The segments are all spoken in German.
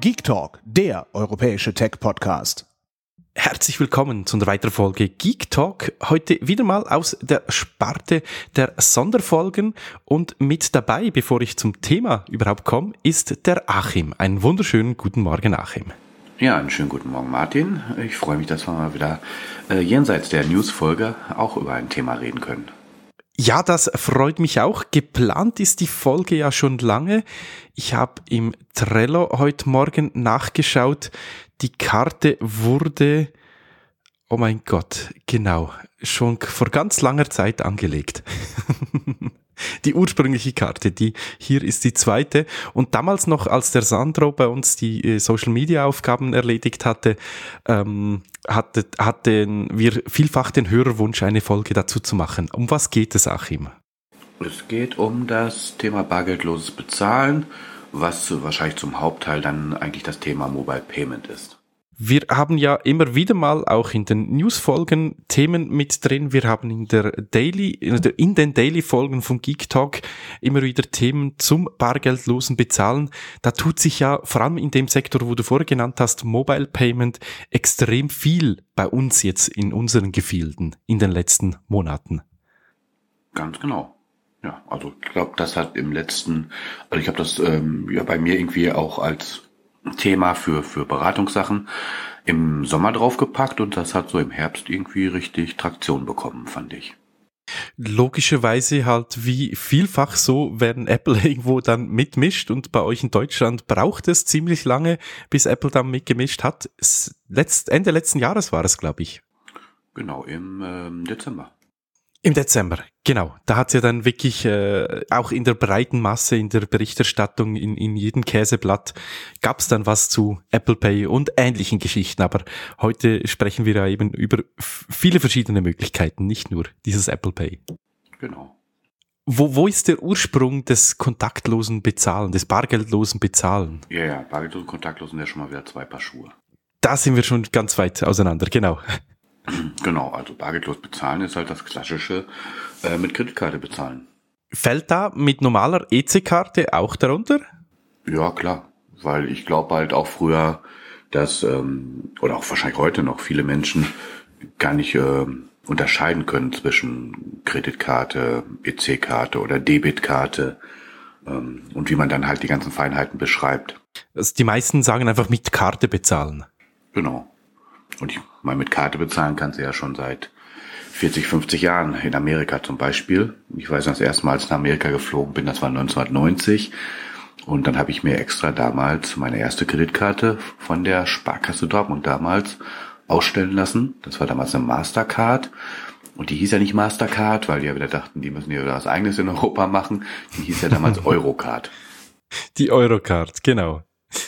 Geek Talk, der europäische Tech-Podcast. Herzlich willkommen zu einer weiteren Folge Geek Talk. Heute wieder mal aus der Sparte der Sonderfolgen und mit dabei, bevor ich zum Thema überhaupt komme, ist der Achim. Einen wunderschönen guten Morgen, Achim. Ja, einen schönen guten Morgen, Martin. Ich freue mich, dass wir mal wieder jenseits der News-Folge auch über ein Thema reden können. Ja, das freut mich auch. Geplant ist die Folge ja schon lange. Ich habe im Trello heute Morgen nachgeschaut. Die Karte wurde, oh mein Gott, genau, schon vor ganz langer Zeit angelegt. Die ursprüngliche Karte, hier ist die zweite. Und damals noch, als der Sandro bei uns die Social-Media-Aufgaben erledigt hatte, hatten wir vielfach den Hörerwunsch, eine Folge dazu zu machen. Um was geht es, Achim? Es geht um das Thema bargeldloses Bezahlen, was wahrscheinlich zum Hauptteil dann eigentlich das Thema Mobile Payment ist. Wir haben ja immer wieder mal auch in den News-Folgen Themen mit drin. Wir haben in den Daily-Folgen vom Geek Talk immer wieder Themen zum bargeldlosen Bezahlen. Da tut sich ja vor allem in dem Sektor, wo du vorher genannt hast, Mobile Payment, extrem viel bei uns jetzt in unseren Gefilden in den letzten Monaten. Ganz genau. Ja, also ich glaube, das hat ich habe das bei mir irgendwie auch als Thema für Beratungssachen im Sommer draufgepackt und das hat so im Herbst irgendwie richtig Traktion bekommen, fand ich. Logischerweise halt wie vielfach so, wenn Apple irgendwo dann mitmischt und bei euch in Deutschland braucht es ziemlich lange, bis Apple dann mitgemischt hat. Ende letzten Jahres war es, glaube ich. Genau, im Dezember. Im Dezember, genau. Da hat's ja dann wirklich auch in der breiten Masse, in der Berichterstattung, in jedem Käseblatt gab's dann was zu Apple Pay und ähnlichen Geschichten. Aber heute sprechen wir ja eben über viele verschiedene Möglichkeiten, nicht nur dieses Apple Pay. Genau. Wo ist der Ursprung des kontaktlosen Bezahlen, des bargeldlosen Bezahlen? Ja, bargeldlosen, kontaktlosen, ja schon mal wieder 2 Paar Schuhe. Da sind wir schon ganz weit auseinander, genau. Genau, also bargeldlos bezahlen ist halt das Klassische mit Kreditkarte bezahlen. Fällt da mit normaler EC-Karte auch darunter? Ja, klar, weil ich glaube halt auch früher, dass, oder auch wahrscheinlich heute noch, viele Menschen gar nicht unterscheiden können zwischen Kreditkarte, EC-Karte oder Debitkarte und wie man dann halt die ganzen Feinheiten beschreibt. Also die meisten sagen einfach mit Karte bezahlen. Genau. Und ich meine, mit Karte bezahlen kannst du ja schon seit 40, 50 Jahren. In Amerika zum Beispiel. Ich weiß noch, das erste Mal, als ich nach Amerika geflogen bin, das war 1990. Und dann habe ich mir extra damals meine erste Kreditkarte von der Sparkasse Dortmund damals ausstellen lassen. Das war damals eine Mastercard. Und die hieß ja nicht Mastercard, weil die ja wieder dachten, die müssen ja wieder was Eigenes in Europa machen. Die hieß ja damals Eurocard. Die Eurocard, genau.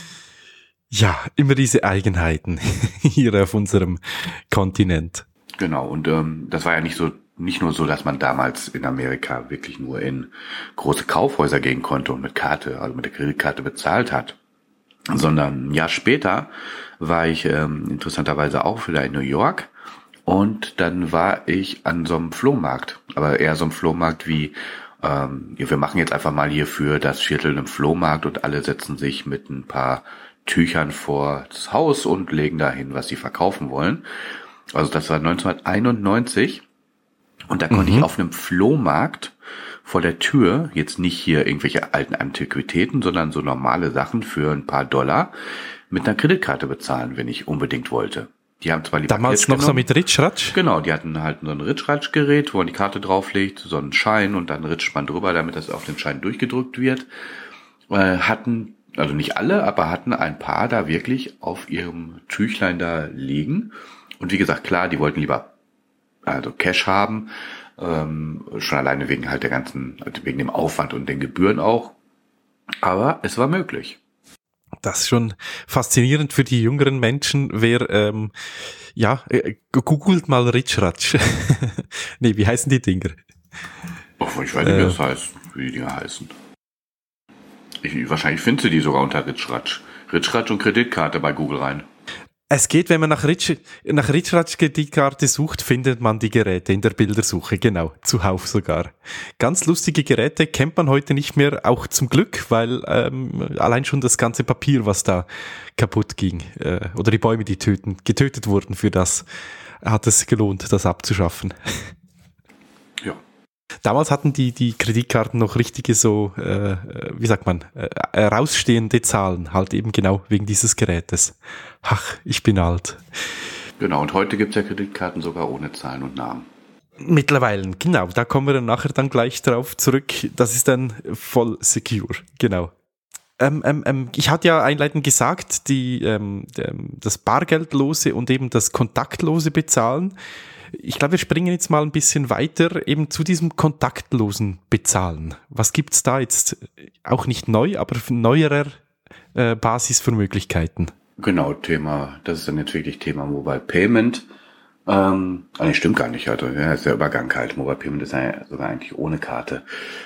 Ja, immer diese Eigenheiten hier auf unserem Kontinent. Genau, und das war ja nicht nur so, dass man damals in Amerika wirklich nur in große Kaufhäuser gehen konnte und mit Karte, also mit der Kreditkarte bezahlt hat, sondern ein Jahr später war ich interessanterweise auch wieder in New York und dann war ich an so einem Flohmarkt, aber eher so einem Flohmarkt wie wir machen jetzt einfach mal hier für das Viertel einen Flohmarkt und alle setzen sich mit ein paar Tüchern vor das Haus und legen dahin, was sie verkaufen wollen. Also das war 1991 und da konnte ich auf einem Flohmarkt vor der Tür, jetzt nicht hier irgendwelche alten Antiquitäten, sondern so normale Sachen für ein paar $, mit einer Kreditkarte bezahlen, wenn ich unbedingt wollte. Die haben zwar damals noch so mit Ritschratsch? Genau, die hatten halt so ein Ritschratsch-Gerät, wo man die Karte drauflegt, so einen Schein und dann ritscht man drüber, damit das auf den Schein durchgedrückt wird. Also nicht alle, aber hatten ein paar da wirklich auf ihrem Tüchlein da liegen. Und wie gesagt, klar, die wollten lieber Cash haben, schon alleine wegen halt wegen dem Aufwand und den Gebühren auch. Aber es war möglich. Das ist schon faszinierend für die jüngeren Menschen. Wer, googelt mal Ritschratsch. Nee, wie heißen die Dinger? Oh, ich weiß nicht, wie das heißt, wie die Dinger heißen. Wahrscheinlich findest du die sogar unter Ritschratsch. Ritschratsch und Kreditkarte bei Google rein. Es geht, wenn man nach Recharge-Kreditkarte sucht, findet man die Geräte in der Bildersuche, genau, zuhauf sogar. Ganz lustige Geräte kennt man heute nicht mehr, auch zum Glück, weil allein schon das ganze Papier, was da kaputt ging, oder die Bäume, die getötet wurden, für das hat es gelohnt, das abzuschaffen. Ja. Damals hatten die Kreditkarten noch richtige rausstehende Zahlen, halt eben genau wegen dieses Gerätes. Ach, ich bin alt. Genau, und heute gibt es ja Kreditkarten sogar ohne Zahlen und Namen. Mittlerweile, genau, da kommen wir nachher dann gleich drauf zurück. Das ist dann voll secure, genau. Ich hatte ja einleitend gesagt, das bargeldlose und eben das kontaktlose Bezahlen. Ich glaube, wir springen jetzt mal ein bisschen weiter eben zu diesem kontaktlosen Bezahlen. Was gibt's da jetzt? Auch nicht neu, aber neuerer Basis für Möglichkeiten. Genau, das ist dann jetzt wirklich Thema Mobile Payment. Stimmt gar nicht, also ja, ist der Übergang halt. Mobile Payment ist ja sogar eigentlich ohne Karte.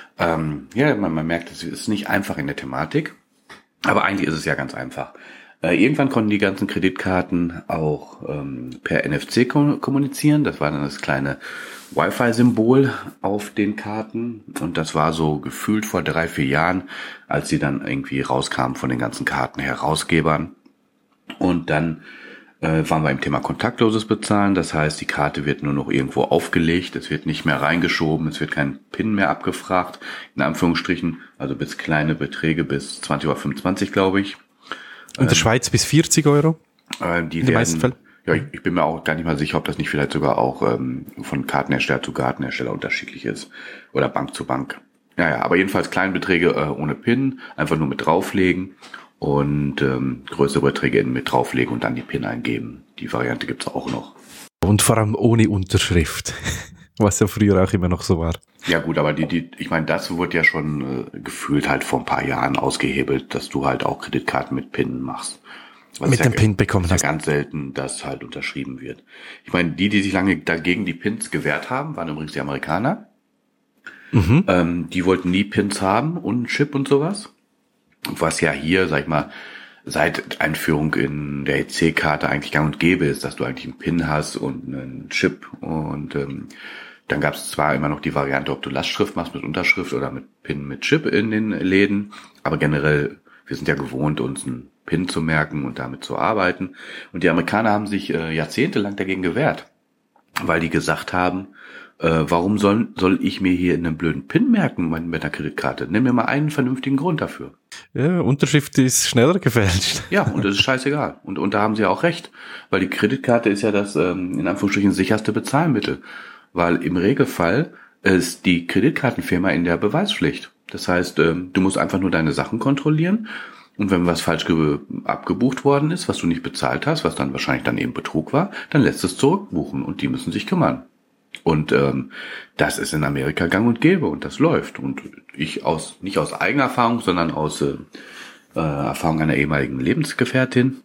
Man merkt, es ist nicht einfach in der Thematik, aber eigentlich ist es ja ganz einfach. Irgendwann konnten die ganzen Kreditkarten auch per NFC kommunizieren. Das war dann das kleine Wi-Fi-Symbol auf den Karten. Und das war so gefühlt vor 3-4 Jahren, als sie dann irgendwie rauskamen von den ganzen Kartenherausgebern. Und dann waren wir im Thema kontaktloses Bezahlen. Das heißt, die Karte wird nur noch irgendwo aufgelegt. Es wird nicht mehr reingeschoben. Es wird kein PIN mehr abgefragt. In Anführungsstrichen, also bis kleine Beträge bis 20,25 € glaube ich. In der Schweiz bis 40 €? In den meisten Fällen? Ja, ich bin mir auch gar nicht mal sicher, ob das nicht vielleicht sogar auch von Kartenhersteller zu Kartenhersteller unterschiedlich ist. Oder Bank zu Bank. Ja, aber jedenfalls kleine Beträge ohne PIN, einfach nur mit drauflegen und größere Beträge mit drauflegen und dann die PIN eingeben. Die Variante gibt's auch noch. Und vor allem ohne Unterschrift, was ja früher auch immer noch so war. Ja gut, aber ich meine, das wurde ja schon gefühlt halt vor ein paar Jahren ausgehebelt, dass du halt auch Kreditkarten mit PIN machst. Mit dem PIN bekommen hast. Ist ja ganz selten, dass halt unterschrieben wird. Ich meine, die sich lange dagegen die PINs gewehrt haben, waren übrigens die Amerikaner. Mhm. Die wollten nie PINs haben und einen Chip und sowas. Was ja hier, sag ich mal, seit Einführung in der EC-Karte eigentlich gang und gäbe ist, dass du eigentlich einen PIN hast und einen Chip und dann gab es zwar immer noch die Variante, ob du Lastschrift machst mit Unterschrift oder mit PIN mit Chip in den Läden, aber generell, wir sind ja gewohnt, uns einen PIN zu merken und damit zu arbeiten. Und die Amerikaner haben sich jahrzehntelang dagegen gewehrt, weil die gesagt haben, warum soll ich mir hier einen blöden PIN merken mit einer Kreditkarte? Nimm mir mal einen vernünftigen Grund dafür. Ja, Unterschrift ist schneller gefälscht. Ja, und das ist scheißegal. Und da haben sie auch recht, weil die Kreditkarte ist ja das, in Anführungsstrichen, sicherste Bezahlmittel. Weil im Regelfall ist die Kreditkartenfirma in der Beweispflicht. Das heißt, du musst einfach nur deine Sachen kontrollieren und wenn was falsch abgebucht worden ist, was du nicht bezahlt hast, was dann wahrscheinlich dann eben Betrug war, dann lässt es zurückbuchen und die müssen sich kümmern. Und das ist in Amerika gang und gäbe und das läuft. Und ich nicht aus eigener Erfahrung, sondern aus Erfahrung einer ehemaligen Lebensgefährtin,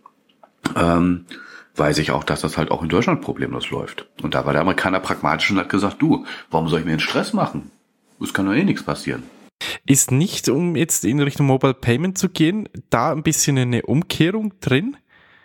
weiß ich auch, dass das halt auch in Deutschland problemlos läuft. Und da war der Amerikaner pragmatisch und hat gesagt, warum soll ich mir den Stress machen? Es kann doch eh nichts passieren. Ist nicht, um jetzt in Richtung Mobile Payment zu gehen, da ein bisschen eine Umkehrung drin?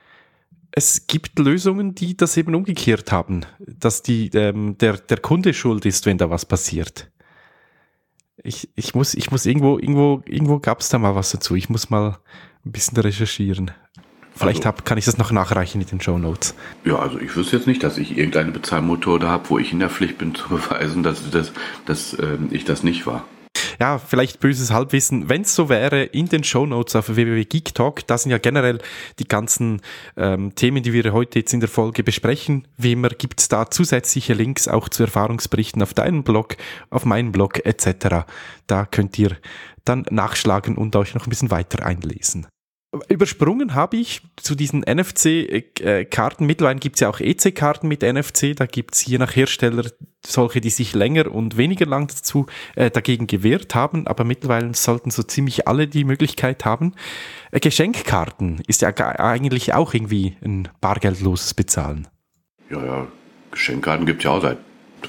Es gibt Lösungen, die das eben umgekehrt haben, dass der Kunde schuld ist, wenn da was passiert. Ich muss irgendwo gab es da mal was dazu. Ich muss mal ein bisschen recherchieren. Vielleicht kann ich das noch nachreichen in den Shownotes. Ja, also ich wüsste jetzt nicht, dass ich irgendeine Bezahlmethode habe, wo ich in der Pflicht bin zu beweisen, dass ich das nicht war. Ja, vielleicht böses Halbwissen. Wenn es so wäre, in den Shownotes auf www.geektalk, da sind ja generell die ganzen Themen, die wir heute jetzt in der Folge besprechen. Wie immer gibt es da zusätzliche Links auch zu Erfahrungsberichten auf deinem Blog, auf meinem Blog etc. Da könnt ihr dann nachschlagen und euch noch ein bisschen weiter einlesen. Übersprungen habe ich zu diesen NFC-Karten. Mittlerweile gibt es ja auch EC-Karten mit NFC. Da gibt es je nach Hersteller solche, die sich länger und weniger lang dagegen gewehrt haben. Aber mittlerweile sollten so ziemlich alle die Möglichkeit haben. Geschenkkarten ist ja eigentlich auch irgendwie ein bargeldloses Bezahlen. Ja, Geschenkkarten gibt es ja auch seit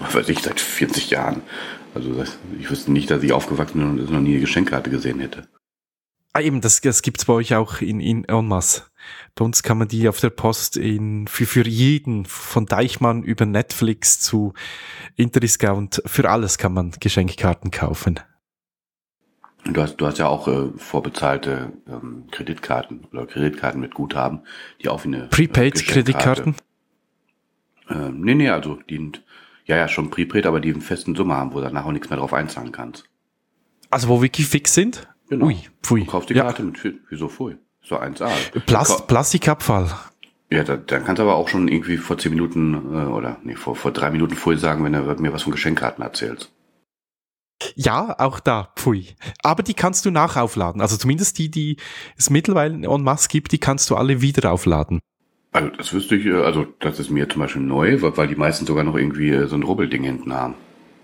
40 Jahren. Also ich wüsste nicht, dass ich aufgewachsen bin und noch nie eine Geschenkkarte gesehen hätte. Eben, das gibt's bei euch auch in en masse. Bei uns kann man die auf der Post für jeden, von Deichmann über Netflix zu Interdiscount, für alles kann man Geschenkkarten kaufen. Du hast ja auch vorbezahlte Kreditkarten oder Kreditkarten mit Guthaben, die auch wie eine Prepaid-Kreditkarten? Nee, also die ja schon Prepaid, aber die einen festen Summe haben, wo du danach auch nichts mehr drauf einzahlen kannst. Also wo wirklich fix sind? Genau. Ui, pfui. Du kaufst die Karte mit, wieso pfui? So 1A. Plastikabfall. Ja, dann kannst du aber auch schon irgendwie vor 10 Minuten vor 3 Minuten vorher sagen, wenn du mir was von Geschenkkarten erzählst. Ja, auch da, pfui. Aber die kannst du nachaufladen. Also zumindest die es mittlerweile en masse gibt, die kannst du alle wieder aufladen. Also das wüsste ich, das ist mir zum Beispiel neu, weil die meisten sogar noch irgendwie so ein Rubbelding hinten haben.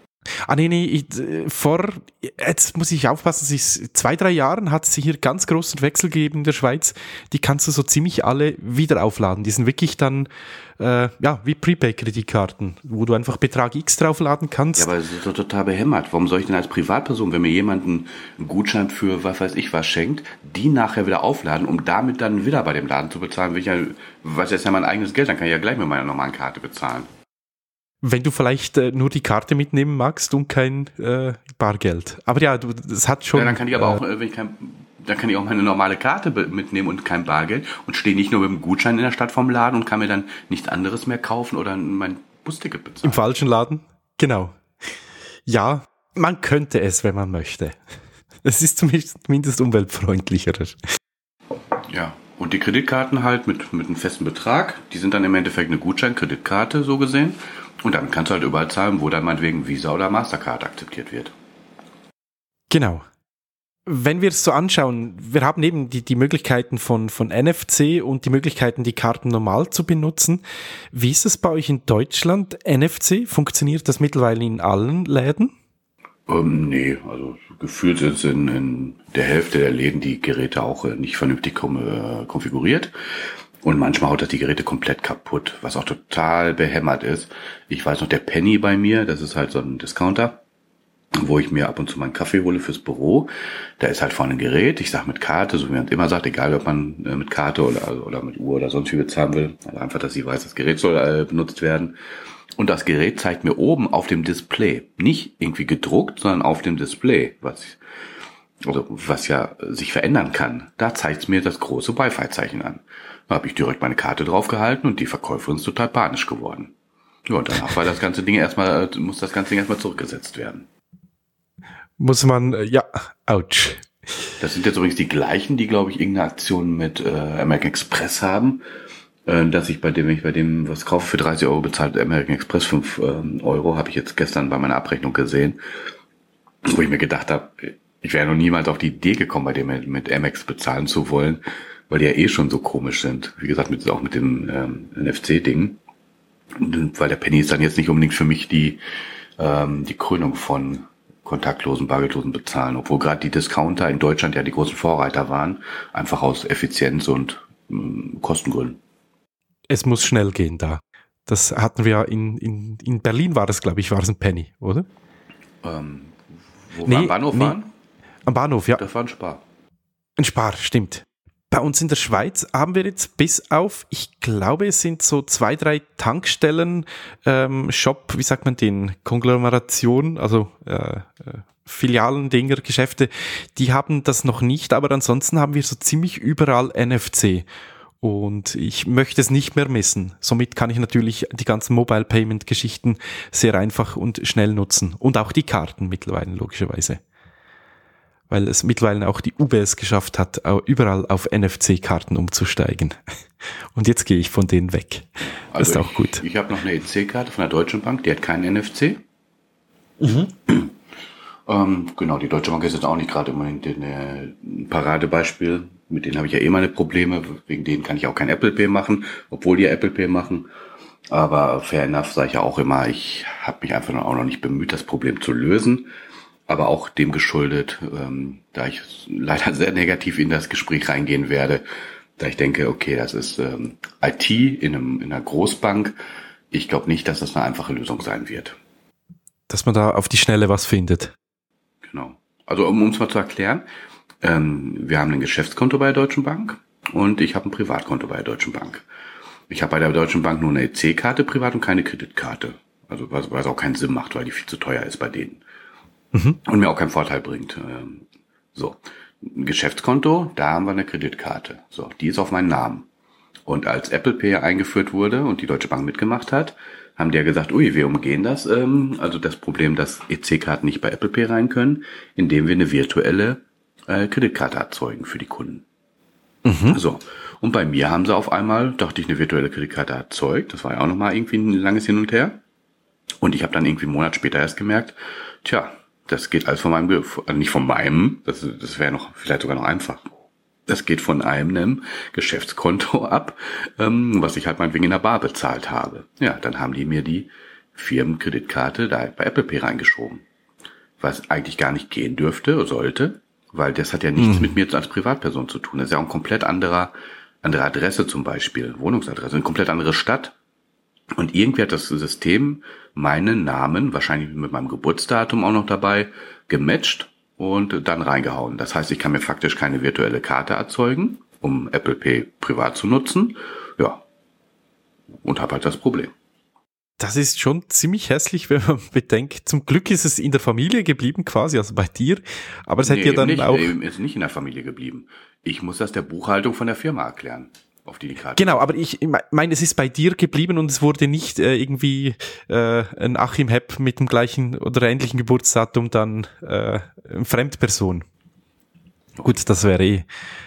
Jetzt muss ich aufpassen, 2-3 Jahren hat es hier ganz großen Wechsel gegeben in der Schweiz. Die kannst du so ziemlich alle wieder aufladen. Die sind wirklich dann, wie Prepaid-Kreditkarten, wo du einfach Betrag X draufladen kannst. Ja, aber es ist doch total behämmert. Warum soll ich denn als Privatperson, wenn mir jemand einen Gutschein für was weiß ich was schenkt, die nachher wieder aufladen, um damit dann wieder bei dem Laden zu bezahlen? Was ist ja mein eigenes Geld, dann kann ich ja gleich mit meiner normalen Karte bezahlen. Wenn du vielleicht nur die Karte mitnehmen magst und kein Bargeld. Aber ja, das hat schon... Ja, dann kann ich aber auch, dann kann ich auch meine normale Karte mitnehmen und kein Bargeld und stehe nicht nur mit dem Gutschein in der Stadt vom Laden und kann mir dann nichts anderes mehr kaufen oder mein Busticket bezahlen. Im falschen Laden? Genau. Ja, man könnte es, wenn man möchte. Es ist zumindest umweltfreundlicher. Ja, und die Kreditkarten halt mit einem festen Betrag, die sind dann im Endeffekt eine Gutschein-Kreditkarte, so gesehen. Und dann kannst du halt überall zahlen, wo dann meinetwegen Visa oder Mastercard akzeptiert wird. Genau. Wenn wir es so anschauen, wir haben eben die Möglichkeiten von NFC und die Möglichkeiten, die Karten normal zu benutzen. Wie ist es bei euch in Deutschland? NFC, funktioniert das mittlerweile in allen Läden? Nee, also gefühlt ist in der Hälfte der Läden die Geräte auch nicht vernünftig konfiguriert. Und manchmal haut das die Geräte komplett kaputt, was auch total behämmert ist. Ich weiß noch, der Penny bei mir, das ist halt so ein Discounter, wo ich mir ab und zu meinen Kaffee hole fürs Büro. Da ist halt vorne ein Gerät, ich sag mit Karte, so wie man immer sagt, egal ob man mit Karte oder mit Uhr oder sonst wie bezahlen will. Also einfach, dass sie weiß, das Gerät soll benutzt werden. Und das Gerät zeigt mir oben auf dem Display, nicht irgendwie gedruckt, sondern auf dem Display, was ja sich verändern kann. Da zeigt es mir das große Wi-Fi-Zeichen an. Da habe ich direkt meine Karte draufgehalten und die Verkäuferin ist total panisch geworden. Ja, und danach muss das ganze Ding erstmal zurückgesetzt werden. Muss man, ouch. Das sind jetzt übrigens die gleichen, die, glaube ich, irgendeine Aktion mit American Express haben, dass ich wenn ich bei dem was kaufe für 30 Euro bezahlt American Express 5 Euro, habe ich jetzt gestern bei meiner Abrechnung gesehen, wo ich mir gedacht habe, ich wäre noch niemals auf die Idee gekommen, bei dem mit Amex bezahlen zu wollen, weil die ja schon so komisch sind. Wie gesagt, auch mit dem NFC-Ding. Weil der Penny ist dann jetzt nicht unbedingt für mich die Krönung von kontaktlosen, bargeldlosen Bezahlen, obwohl gerade die Discounter in Deutschland ja die großen Vorreiter waren, einfach aus Effizienz und Kostengründen. Es muss schnell gehen da. Das hatten wir in Berlin war es ein Penny, oder? Wo wir am Bahnhof waren? Am Bahnhof, ja. Das war ein Spar. Ein Spar, stimmt. Bei uns in der Schweiz haben wir jetzt bis auf, ich glaube, es sind so 2-3 Tankstellen, Shop, wie sagt man den, Konglomeration, also Filialen, Dinger, Geschäfte, die haben das noch nicht, aber ansonsten haben wir so ziemlich überall NFC. Und ich möchte es nicht mehr missen. Somit kann ich natürlich die ganzen Mobile Payment Geschichten sehr einfach und schnell nutzen. Und auch die Karten mittlerweile, logischerweise. Weil es mittlerweile auch die UBS geschafft hat, überall auf NFC-Karten umzusteigen. Und jetzt gehe ich von denen weg. Das ist auch gut. Ich habe noch eine EC-Karte von der Deutschen Bank, die hat keinen NFC. Genau, die Deutsche Bank ist jetzt auch nicht gerade immerhin ein Paradebeispiel. Mit denen habe ich ja meine Probleme. Wegen denen kann ich auch kein Apple Pay machen, obwohl die ja Apple Pay machen. Aber fair enough sage ich ja auch immer, ich habe mich einfach auch noch nicht bemüht, das Problem zu lösen. Aber auch dem geschuldet, da ich leider sehr negativ in das Gespräch reingehen werde, da ich denke, okay, das ist IT in einer Großbank. Ich glaube nicht, dass das eine einfache Lösung sein wird. Dass man da auf die Schnelle was findet. Genau. Also um es mal zu erklären, Wir haben ein Geschäftskonto bei der Deutschen Bank und ich habe ein Privatkonto bei der Deutschen Bank. Ich habe bei der Deutschen Bank nur eine EC-Karte privat und keine Kreditkarte. Also was auch keinen Sinn macht, weil die viel zu teuer ist bei denen. Und mir auch keinen Vorteil bringt. So, ein Geschäftskonto, da haben wir eine Kreditkarte. So, die ist auf meinen Namen. Und als Apple Pay eingeführt wurde und die Deutsche Bank mitgemacht hat, haben die ja gesagt, ui, wir umgehen das, also das Problem, dass EC-Karten nicht bei Apple Pay rein können, indem wir eine virtuelle Kreditkarte erzeugen für die Kunden. So, und bei mir haben sie auf einmal, dachte ich, eine virtuelle Kreditkarte erzeugt. Das war ja auch nochmal irgendwie ein langes Hin und Her. Und ich habe dann irgendwie einen Monat später erst gemerkt, tja, das geht alles von meinem, nicht von meinem, das wäre noch vielleicht sogar noch einfach. Das geht von einem Geschäftskonto ab, was ich halt meinetwegen in der Bar bezahlt habe. Ja, dann haben die mir die Firmenkreditkarte da bei Apple Pay reingeschoben. Was eigentlich gar nicht gehen dürfte oder sollte, weil das hat ja nichts mit mir als Privatperson zu tun. Das ist ja auch ein komplett andere Adresse zum Beispiel, Wohnungsadresse, eine komplett andere Stadt. Und irgendwie hat das System meinen Namen, wahrscheinlich mit meinem Geburtsdatum auch noch dabei, gematcht und dann reingehauen. Das heißt, ich kann mir faktisch keine virtuelle Karte erzeugen, um Apple Pay privat zu nutzen. Ja, und habe halt das Problem. Das ist schon ziemlich hässlich, wenn man bedenkt. Zum Glück ist es in der Familie geblieben quasi, also bei dir. Aber es hätte ja dann nicht, auch... ist nicht in der Familie geblieben. Ich muss das der Buchhaltung von der Firma erklären. Auf die Karte. Genau, aber ich meine, es ist bei dir geblieben und es wurde nicht irgendwie ein Achim Hepp mit dem gleichen oder ähnlichen Geburtsdatum dann eine Fremdperson. Gut, das wäre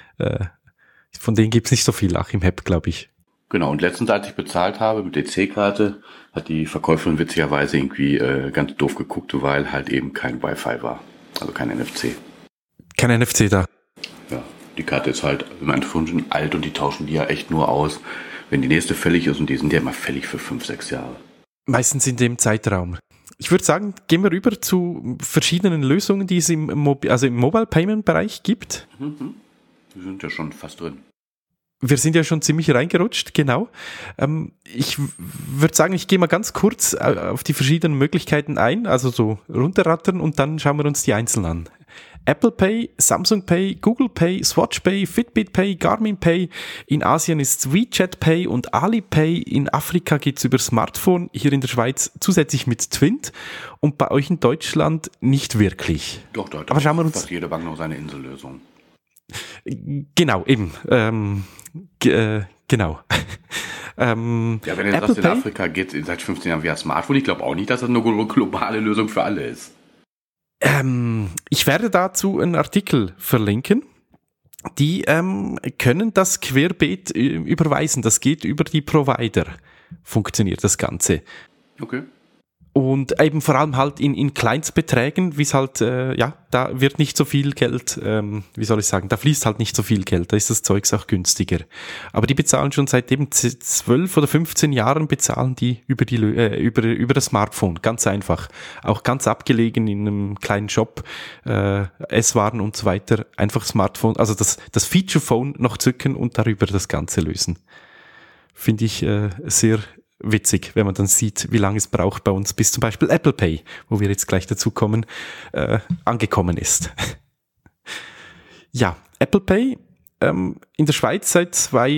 von denen gibt's nicht so viel, Achim Hepp, glaube ich. Genau, und letztens, als ich bezahlt habe mit EC-Karte, hat die Verkäuferin witzigerweise irgendwie ganz doof geguckt, weil halt eben kein Wi-Fi war. Also kein NFC. Kein NFC da. Ja. Die Karte ist halt im Endeffekt schon alt und die tauschen die ja echt nur aus, wenn die nächste fällig ist und die sind ja immer fällig für 5-6 Jahre. Meistens in dem Zeitraum. Ich würde sagen, gehen wir rüber zu verschiedenen Lösungen, die es im Mobile Payment Bereich gibt. Wir sind ja schon fast drin. Wir sind ja schon ziemlich reingerutscht, genau. Ich würde sagen, ich gehe mal ganz kurz auf die verschiedenen Möglichkeiten ein, also so runterrattern und dann schauen wir uns die einzeln an. Apple Pay, Samsung Pay, Google Pay, Swatch Pay, Fitbit Pay, Garmin Pay. In Asien ist WeChat Pay und Alipay. In Afrika geht's über Smartphone. Hier in der Schweiz zusätzlich mit Twint. Und bei euch in Deutschland nicht wirklich. Doch, da aber schauen wir uns fast jede Bank noch seine Insellösung. Genau, eben. Genau. Ja, wenn du sagst, in Afrika geht seit 15 Jahren via Smartphone, ich glaube auch nicht, dass das eine globale Lösung für alle ist. Ich werde dazu einen Artikel verlinken. Die können das querbeet überweisen. Das geht über die Provider. Funktioniert das Ganze. Okay. Und eben vor allem halt in Kleinstbeträgen, wie es halt, da wird nicht so viel Geld, da fließt halt nicht so viel Geld, da ist das Zeugs auch günstiger. Aber die bezahlen schon seit eben 12 oder 15 Jahren bezahlen die über das Smartphone, ganz einfach. Auch ganz abgelegen in einem kleinen Shop, Esswaren und so weiter, einfach Smartphone, also das Feature-Phone noch zücken und darüber das Ganze lösen. Finde ich sehr witzig, wenn man dann sieht, wie lange es braucht bei uns, bis zum Beispiel Apple Pay, wo wir jetzt gleich dazu kommen, angekommen ist. Ja, Apple Pay in der Schweiz seit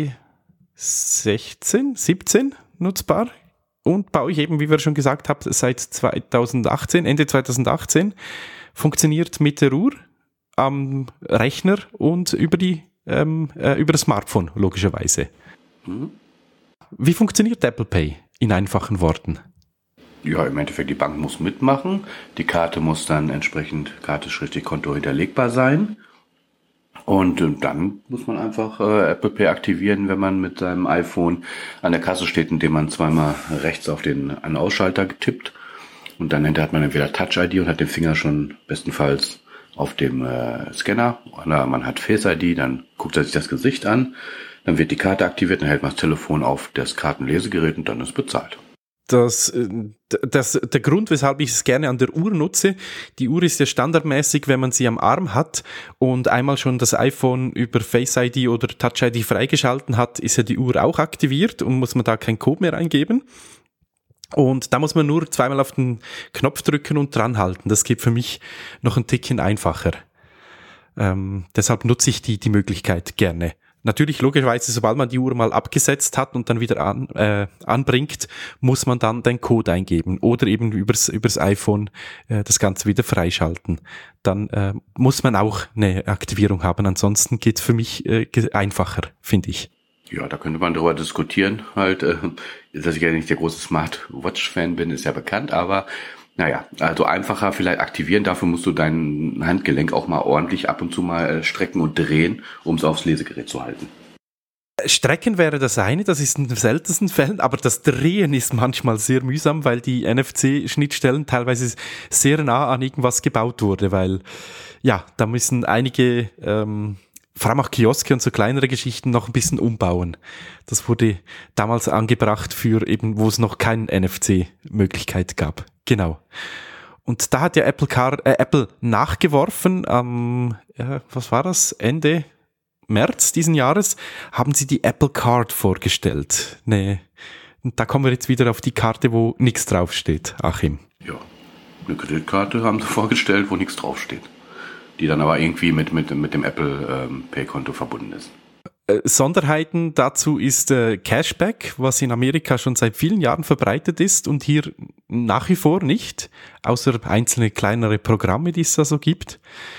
2017 nutzbar und bei euch eben, wie wir schon gesagt haben, seit Ende 2018 funktioniert mit der Uhr am Rechner und über das Smartphone logischerweise. Wie funktioniert Apple Pay in einfachen Worten? Ja, im Endeffekt, die Bank muss mitmachen. Die Karte muss dann entsprechend Karte-Konto hinterlegbar sein. Und dann muss man einfach Apple Pay aktivieren, wenn man mit seinem iPhone an der Kasse steht, indem man zweimal rechts auf den An-Ausschalter tippt. Und dann hat man entweder Touch-ID und hat den Finger schon bestenfalls auf dem Scanner. Oder man hat Face-ID, dann guckt er sich das Gesicht an. Dann wird die Karte aktiviert, dann hält man das Telefon auf das Kartenlesegerät und dann ist bezahlt. Der Grund, weshalb ich es gerne an der Uhr nutze, die Uhr ist ja standardmäßig, wenn man sie am Arm hat und einmal schon das iPhone über Face ID oder Touch ID freigeschalten hat, ist ja die Uhr auch aktiviert und muss man da keinen Code mehr eingeben. Und da muss man nur zweimal auf den Knopf drücken und dran halten. Das geht für mich noch ein Tickchen einfacher. Deshalb nutze ich die Möglichkeit gerne. Natürlich, logischerweise, sobald man die Uhr mal abgesetzt hat und dann wieder anbringt, muss man dann den Code eingeben oder eben übers iPhone das Ganze wieder freischalten. Dann muss man auch eine Aktivierung haben. Ansonsten geht's für mich einfacher, finde ich. Ja, da könnte man darüber diskutieren. Halt, dass ich ja nicht der große Smartwatch-Fan bin, ist ja bekannt, aber naja, also einfacher vielleicht aktivieren. Dafür musst du dein Handgelenk auch mal ordentlich ab und zu mal strecken und drehen, um es aufs Lesegerät zu halten. Strecken wäre das eine, das ist in den seltensten Fällen, aber das Drehen ist manchmal sehr mühsam, weil die NFC-Schnittstellen teilweise sehr nah an irgendwas gebaut wurde, weil ja, da müssen einige vor allem auch Kioske und so kleinere Geschichten noch ein bisschen umbauen. Das wurde damals angebracht für eben, wo es noch keine NFC-Möglichkeit gab. Genau. Und da hat ja Apple nachgeworfen was war das? Ende März diesen Jahres haben sie die Apple Card vorgestellt. Nee. Und da kommen wir jetzt wieder auf die Karte, wo nichts draufsteht, Achim. Ja, eine Kreditkarte haben sie vorgestellt, wo nichts draufsteht. Die dann aber irgendwie mit dem Apple Pay-Konto verbunden ist. Sonderheiten dazu ist Cashback, was in Amerika schon seit vielen Jahren verbreitet ist und hier nach wie vor nicht, außer einzelne kleinere Programme, die es da so gibt.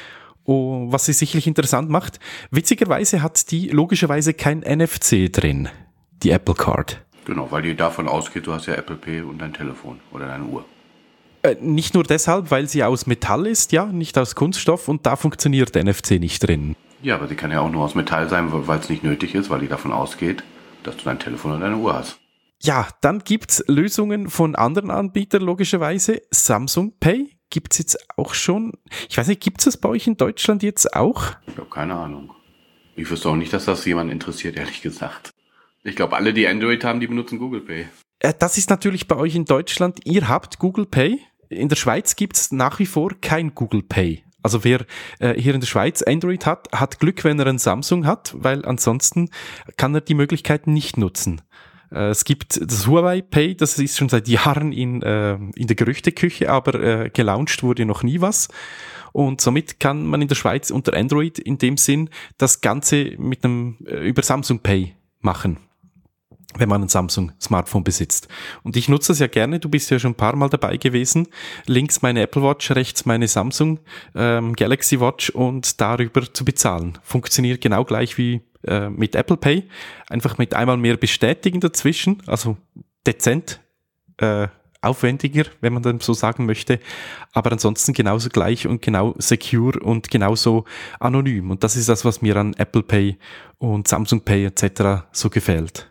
Oh, was sie sicherlich interessant macht. Witzigerweise hat die logischerweise kein NFC drin, die Apple Card. Genau, weil die davon ausgeht, du hast ja Apple Pay und dein Telefon oder deine Uhr. Nicht nur deshalb, weil sie aus Metall ist, ja, nicht aus Kunststoff und da funktioniert NFC nicht drin. Ja, aber sie kann ja auch nur aus Metall sein, weil es nicht nötig ist, weil die davon ausgeht, dass du dein Telefon und deine Uhr hast. Ja, dann gibt's Lösungen von anderen Anbietern, logischerweise. Samsung Pay gibt's jetzt auch schon. Ich weiß nicht, gibt's das bei euch in Deutschland jetzt auch? Ich habe keine Ahnung. Ich wüsste auch nicht, dass das jemand interessiert, ehrlich gesagt. Ich glaube, alle, die Android haben, die benutzen Google Pay. Das ist natürlich bei euch in Deutschland. Ihr habt Google Pay. In der Schweiz gibt's nach wie vor kein Google Pay. Also wer hier in der Schweiz Android hat Glück, wenn er einen Samsung hat, weil ansonsten kann er die Möglichkeiten nicht nutzen. Es gibt das Huawei Pay, das ist schon seit Jahren in der Gerüchteküche, aber gelauncht wurde noch nie was. Und somit kann man in der Schweiz unter Android in dem Sinn das Ganze mit über Samsung Pay machen, wenn man ein Samsung-Smartphone besitzt. Und ich nutze das ja gerne, du bist ja schon ein paar Mal dabei gewesen. Links meine Apple Watch, rechts meine Samsung Galaxy Watch und darüber zu bezahlen. Funktioniert genau gleich wie mit Apple Pay. Einfach mit einmal mehr Bestätigen dazwischen, also dezent aufwendiger, wenn man dann so sagen möchte, aber ansonsten genauso gleich und genau secure und genauso anonym. Und das ist das, was mir an Apple Pay und Samsung Pay etc. so gefällt.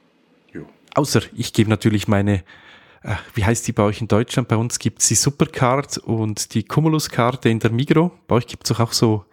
Außer ich gebe natürlich meine, wie heißt die bei euch in Deutschland? Bei uns gibt es die Supercard und die Cumulus-Karte in der Migros. Bei euch gibt es auch so,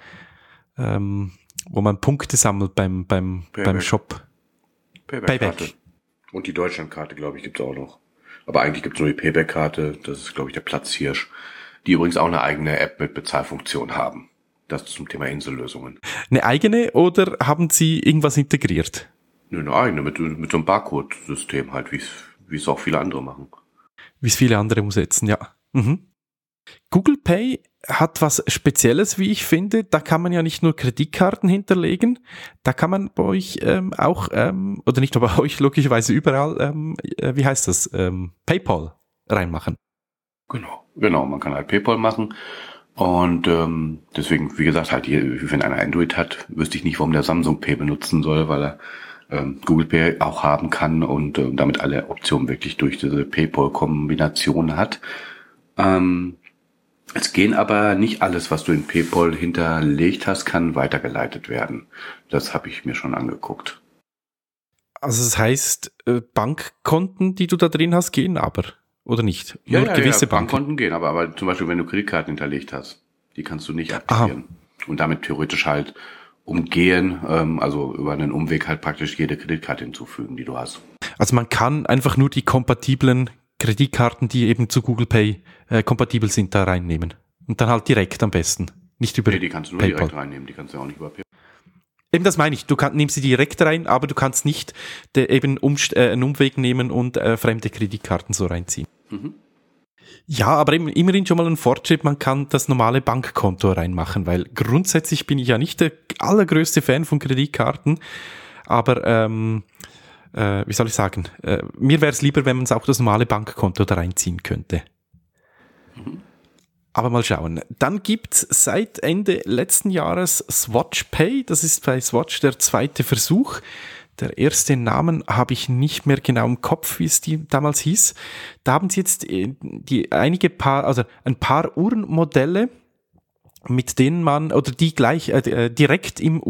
wo man Punkte sammelt beim Shop. Payback. Und die Deutschlandkarte, glaube ich, gibt es auch noch. Aber eigentlich gibt es nur die Payback-Karte. Das ist, glaube ich, der Platzhirsch. Die übrigens auch eine eigene App mit Bezahlfunktion haben. Das zum Thema Insellösungen. Eine eigene oder haben sie irgendwas integriert? Nö, eine eigene, mit so einem Barcode-System halt, wie es auch viele andere machen. Wie es viele andere umsetzen, ja. Mhm. Google Pay hat was Spezielles, wie ich finde. Da kann man ja nicht nur Kreditkarten hinterlegen, da kann man bei euch auch, oder nicht nur bei euch, logischerweise überall, wie heißt das, PayPal reinmachen. Genau, man kann halt PayPal machen. Und deswegen, wie gesagt, halt, wenn einer Android hat, wüsste ich nicht, warum der Samsung Pay benutzen soll, weil er Google Pay auch haben kann und damit alle Optionen wirklich durch diese PayPal-Kombination hat. Es gehen aber nicht alles, was du in PayPal hinterlegt hast, kann weitergeleitet werden. Das habe ich mir schon angeguckt. Also das heißt, Bankkonten, die du da drin hast, gehen aber, oder nicht? Nur gewisse Bankkonten gehen, aber zum Beispiel, wenn du Kreditkarten hinterlegt hast, die kannst du nicht aktivieren. Aha. Und damit theoretisch halt umgehen, also über einen Umweg halt praktisch jede Kreditkarte hinzufügen, die du hast. Also man kann einfach nur die kompatiblen Kreditkarten, die eben zu Google Pay kompatibel sind, da reinnehmen. Und dann halt direkt am besten. Nicht über die kannst du nur PayPal. Direkt reinnehmen, die kannst du auch nicht über PayPal. Eben das meine ich, nimmst sie direkt rein, aber du kannst nicht eben einen Umweg nehmen und fremde Kreditkarten so reinziehen. Mhm. Ja, aber immerhin schon mal ein Fortschritt, man kann das normale Bankkonto reinmachen, weil grundsätzlich bin ich ja nicht der allergrößte Fan von Kreditkarten, aber wie soll ich sagen, mir wäre es lieber, wenn man es auch das normale Bankkonto da reinziehen könnte. Aber mal schauen. Dann gibt's seit Ende letzten Jahres Swatch Pay, das ist bei Swatch der zweite Versuch. Der erste Namen habe ich nicht mehr genau im Kopf, wie es damals hieß. Da haben sie jetzt ein paar Uhrenmodelle, mit denen man, oder die gleich direkt im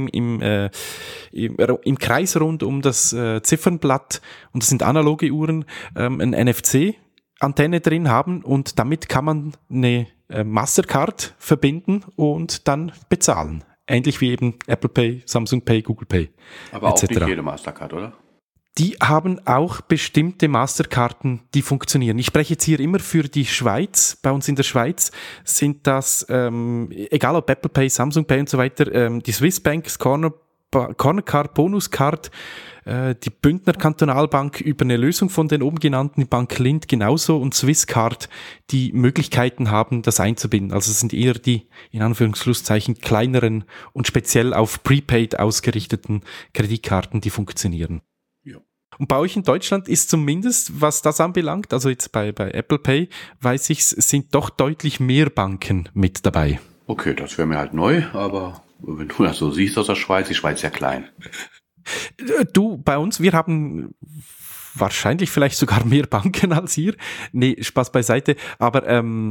Kreis rund um das Ziffernblatt, und das sind analoge Uhren, ein NFC-Antenne drin haben, und damit kann man eine Mastercard verbinden und dann bezahlen. Ähnlich wie eben Apple Pay, Samsung Pay, Google Pay. Aber auch nicht jede Mastercard, oder? Die haben auch bestimmte Masterkarten, die funktionieren. Ich spreche jetzt hier immer für die Schweiz. Bei uns in der Schweiz sind das, egal ob Apple Pay, Samsung Pay und so weiter, die Swiss Bank, Cornercard, Bonuscard, die Bündner Kantonalbank über eine Lösung von den oben genannten, die Bank Lind genauso, und Swisscard, die Möglichkeiten haben, das einzubinden. Also es sind eher die, in Anführungsschlusszeichen, kleineren und speziell auf Prepaid ausgerichteten Kreditkarten, die funktionieren. Ja. Und bei euch in Deutschland ist zumindest, was das anbelangt, also jetzt bei Apple Pay, weiß ich, sind doch deutlich mehr Banken mit dabei. Okay, das wäre mir halt neu, aber wenn du das so siehst aus der Schweiz, die Schweiz ist ja klein. Du, bei uns, wir haben wahrscheinlich vielleicht sogar mehr Banken als ihr. Nee, Spaß beiseite. Aber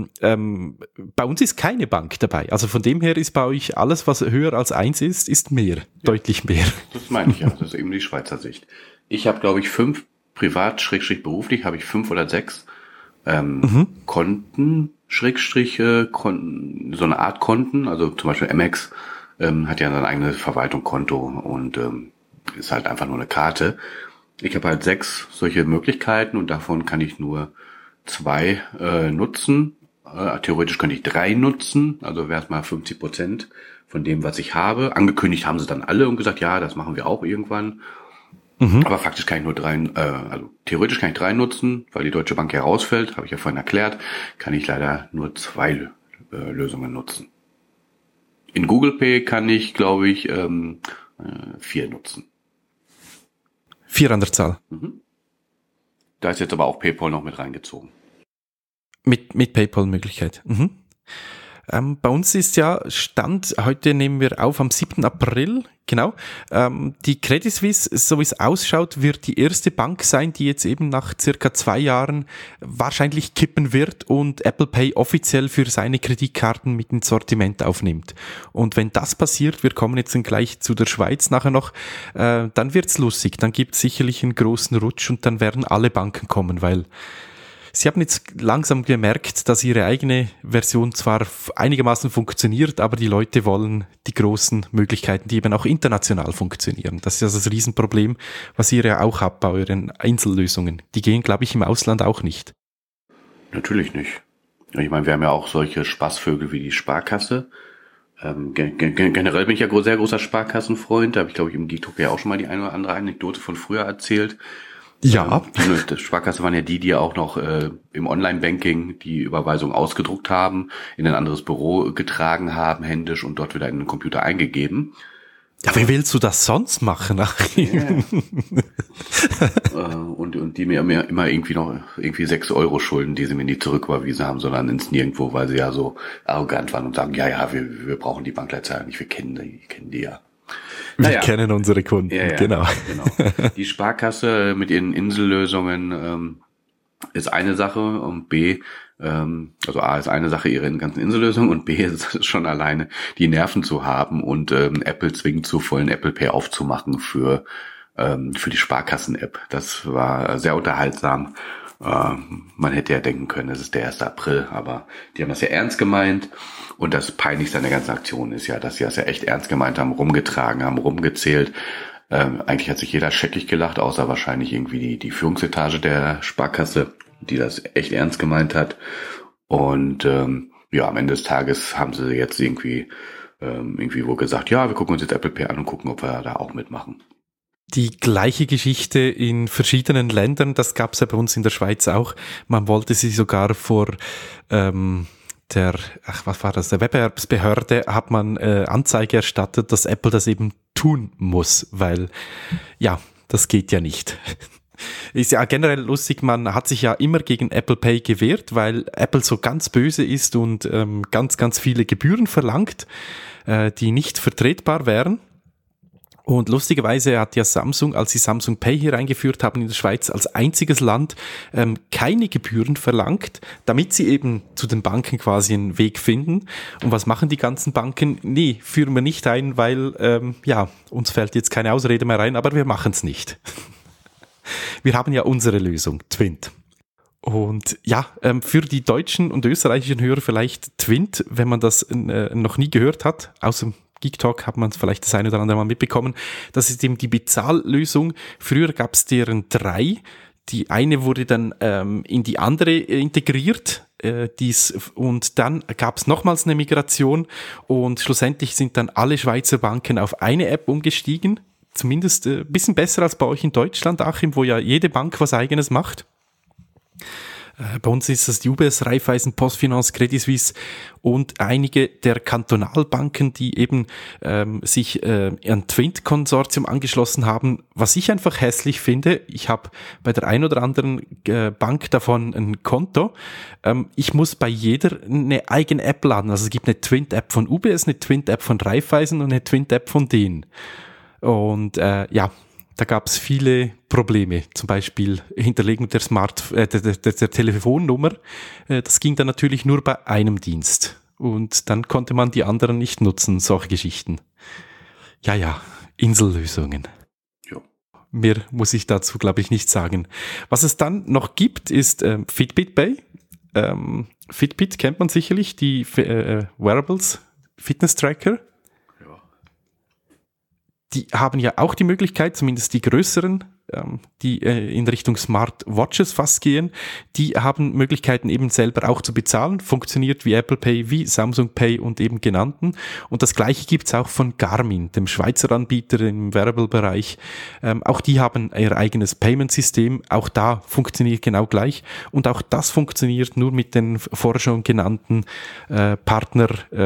bei uns ist keine Bank dabei. Also von dem her ist bei euch alles, was höher als 1 ist mehr. Ja. Deutlich mehr. Das meine ich ja. Das ist eben die Schweizer Sicht. Ich habe, glaube ich, 5, privat, beruflich, habe ich 5 oder 6 Konten, Konten, so eine Art Konten. Also zum Beispiel Amex hat ja sein eigenes Verwaltungskonto und ist halt einfach nur eine Karte. Ich habe halt 6 solche Möglichkeiten und davon kann ich nur 2 nutzen. Theoretisch könnte ich 3 nutzen, also wäre es mal 50% von dem, was ich habe. Angekündigt haben sie dann alle und gesagt, ja, das machen wir auch irgendwann. Aber faktisch kann ich nur 3, also theoretisch kann ich 3 nutzen, weil die Deutsche Bank ja rausfällt, habe ich ja vorhin erklärt, kann ich leider nur 2 Lösungen nutzen. In Google Pay kann ich, glaube ich, 4 nutzen. 4 an der Zahl. Da ist jetzt aber auch PayPal noch mit reingezogen. Mit PayPal-Möglichkeit. Bei uns ist ja Stand, heute nehmen wir auf am 7. April, genau. Die Credit Suisse, so wie es ausschaut, wird die erste Bank sein, die jetzt eben nach circa 2 Jahren wahrscheinlich kippen wird und Apple Pay offiziell für seine Kreditkarten mit ins Sortiment aufnimmt. Und wenn das passiert, wir kommen jetzt dann gleich zu der Schweiz nachher noch, dann wird's lustig. Dann gibt's sicherlich einen großen Rutsch und dann werden alle Banken kommen, weil sie haben jetzt langsam gemerkt, dass ihre eigene Version zwar einigermaßen funktioniert, aber die Leute wollen die großen Möglichkeiten, die eben auch international funktionieren. Das ist also das Riesenproblem, was ihr ja auch habt bei euren Einzellösungen. Die gehen, glaube ich, im Ausland auch nicht. Natürlich nicht. Ich meine, wir haben ja auch solche Spaßvögel wie die Sparkasse. Generell bin ich ja sehr großer Sparkassenfreund. Da habe ich, glaube ich, im Geek Talk ja auch schon mal die eine oder andere Anekdote von früher erzählt. Ja. Die Sparkasse waren ja die auch noch im Online-Banking die Überweisung ausgedruckt haben, in ein anderes Büro getragen haben, händisch und dort wieder in den Computer eingegeben. Ja, wie willst du das sonst machen? Yeah. und die mir immer irgendwie 6 Euro schulden, die sie mir nie zurücküberwiesen haben, sondern ins Nirgendwo, weil sie ja so arrogant waren und sagen, ja, wir brauchen die Bankleitzahl nicht, wir kennen die ja. Wir kennen unsere Kunden, ja, genau. Die Sparkasse mit ihren Insellösungen ist eine Sache und B, also A ist eine Sache ihre ganzen Insellösungen und B ist schon alleine die Nerven zu haben und Apple zwingend zu vollen Apple Pay aufzumachen für die Sparkassen-App. Das war sehr unterhaltsam. Man hätte ja denken können, es ist der 1. April, aber die haben das ja ernst gemeint. Und das Peinlichste an der ganzen Aktion ist ja, dass sie das ja echt ernst gemeint haben, rumgetragen haben, rumgezählt. Eigentlich hat sich jeder scheckig gelacht, außer wahrscheinlich irgendwie die Führungsetage der Sparkasse, die das echt ernst gemeint hat. Und am Ende des Tages haben sie jetzt irgendwie wohl gesagt, ja, wir gucken uns jetzt Apple Pay an und gucken, ob wir da auch mitmachen. Die gleiche Geschichte in verschiedenen Ländern, das gab es ja bei uns in der Schweiz auch. Man wollte sie sogar vor der Wettbewerbsbehörde hat man Anzeige erstattet, dass Apple das eben tun muss, weil ja, das geht ja nicht. Ist ja generell lustig, man hat sich ja immer gegen Apple Pay gewehrt, weil Apple so ganz böse ist und ganz, ganz viele Gebühren verlangt, die nicht vertretbar wären. Und lustigerweise hat ja Samsung, als sie Samsung Pay hier eingeführt haben in der Schweiz, als einziges Land keine Gebühren verlangt, damit sie eben zu den Banken quasi einen Weg finden. Und was machen die ganzen Banken? Nee, führen wir nicht ein, weil uns fällt jetzt keine Ausrede mehr ein, aber wir machen es nicht. Wir haben ja unsere Lösung, Twint. Und ja, für die deutschen und österreichischen Hörer vielleicht Twint, wenn man das noch nie gehört hat, außer Geek Talk hat man es vielleicht das eine oder andere Mal mitbekommen. Das ist eben die Bezahllösung. Früher gab es deren 3. Die eine wurde dann in die andere integriert. Und dann gab es nochmals eine Migration. Und schlussendlich sind dann alle Schweizer Banken auf eine App umgestiegen. Zumindest ein bisschen besser als bei euch in Deutschland, Achim, wo ja jede Bank was Eigenes macht. Bei uns ist das die UBS, Raiffeisen, Postfinance, Credit Suisse und einige der Kantonalbanken, die eben sich an Twint-Konsortium angeschlossen haben. Was ich einfach hässlich finde, ich habe bei der ein oder anderen Bank davon ein Konto. Ich muss bei jeder eine eigene App laden. Also es gibt eine Twint-App von UBS, eine Twint-App von Raiffeisen und eine Twint-App von denen. Und da gab es viele Probleme, zum Beispiel Hinterlegung der der Telefonnummer. Das ging dann natürlich nur bei einem Dienst und dann konnte man die anderen nicht nutzen, solche Geschichten. Ja, Insellösungen. Ja. Mehr muss ich dazu, glaube ich, nicht sagen. Was es dann noch gibt, ist Fitbit Pay. Fitbit kennt man sicherlich, die Wearables, Fitness-Tracker. Die haben ja auch die Möglichkeit, zumindest die größeren, die in Richtung Smart Watches fast gehen, die haben Möglichkeiten eben selber auch zu bezahlen, funktioniert wie Apple Pay, wie Samsung Pay und eben genannten. Und das Gleiche gibt's auch von Garmin, dem Schweizer Anbieter im Wearable-Bereich. Auch die haben ihr eigenes Payment-System, auch da funktioniert genau gleich. Und auch das funktioniert nur mit den vorher schon genannten Partner,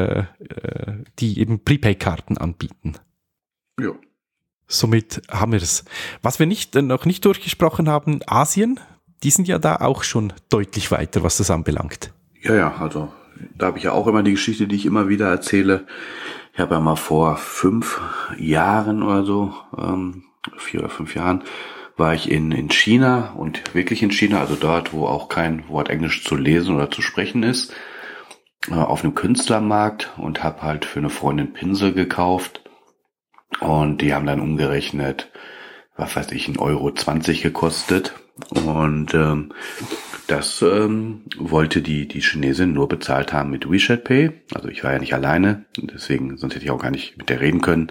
die eben Prepaid-Karten anbieten. Ja. Somit haben wir es. Was wir noch nicht durchgesprochen haben, Asien, die sind ja da auch schon deutlich weiter, was das anbelangt. Ja, also da habe ich ja auch immer die Geschichte, die ich immer wieder erzähle. Ich habe ja mal vor 5 Jahren oder so, 4 oder 5 Jahren, war ich in China und wirklich in China, also dort, wo auch kein Wort Englisch zu lesen oder zu sprechen ist, auf einem Künstlermarkt und habe halt für eine Freundin Pinsel gekauft. Und die haben dann umgerechnet, was weiß ich, 1,20 Euro gekostet. Und das wollte die Chinesin nur bezahlt haben mit WeChat Pay. Also ich war ja nicht alleine, deswegen, sonst hätte ich auch gar nicht mit der reden können.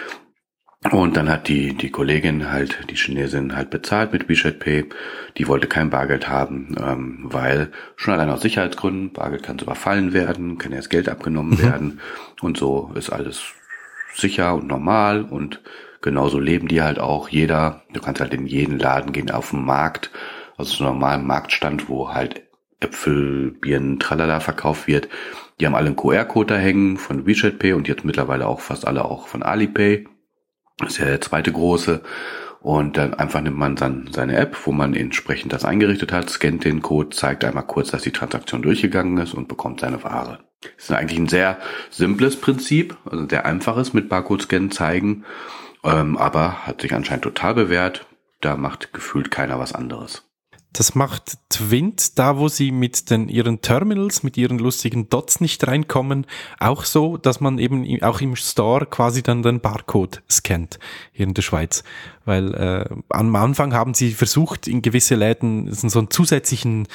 Und dann hat die Kollegin halt, die Chinesin halt bezahlt mit WeChat Pay. Die wollte kein Bargeld haben, weil schon allein aus Sicherheitsgründen, Bargeld kann so überfallen werden, kann erst Geld abgenommen werden. Und so ist alles sicher und normal und genauso leben die halt auch. Du kannst halt in jeden Laden gehen auf dem Markt, also so einen normalen Marktstand, wo halt Äpfel, Birnen, Tralala verkauft wird. Die haben alle einen QR-Code da hängen von WeChat Pay und jetzt mittlerweile auch fast alle auch von Alipay. Das ist ja der zweite große. Und dann einfach nimmt man dann seine App, wo man entsprechend das eingerichtet hat, scannt den Code, zeigt einmal kurz, dass die Transaktion durchgegangen ist und bekommt seine Ware. Das ist eigentlich ein sehr simples Prinzip, also sehr einfaches mit Barcode-Scannen zeigen, aber hat sich anscheinend total bewährt. Da macht gefühlt keiner was anderes. Das macht Twint, da wo sie mit ihren Terminals, mit ihren lustigen Dots nicht reinkommen, auch so, dass man eben auch im Store quasi dann den Barcode scannt hier in der Schweiz. Weil am Anfang haben sie versucht, in gewisse Läden so einen zusätzlichen,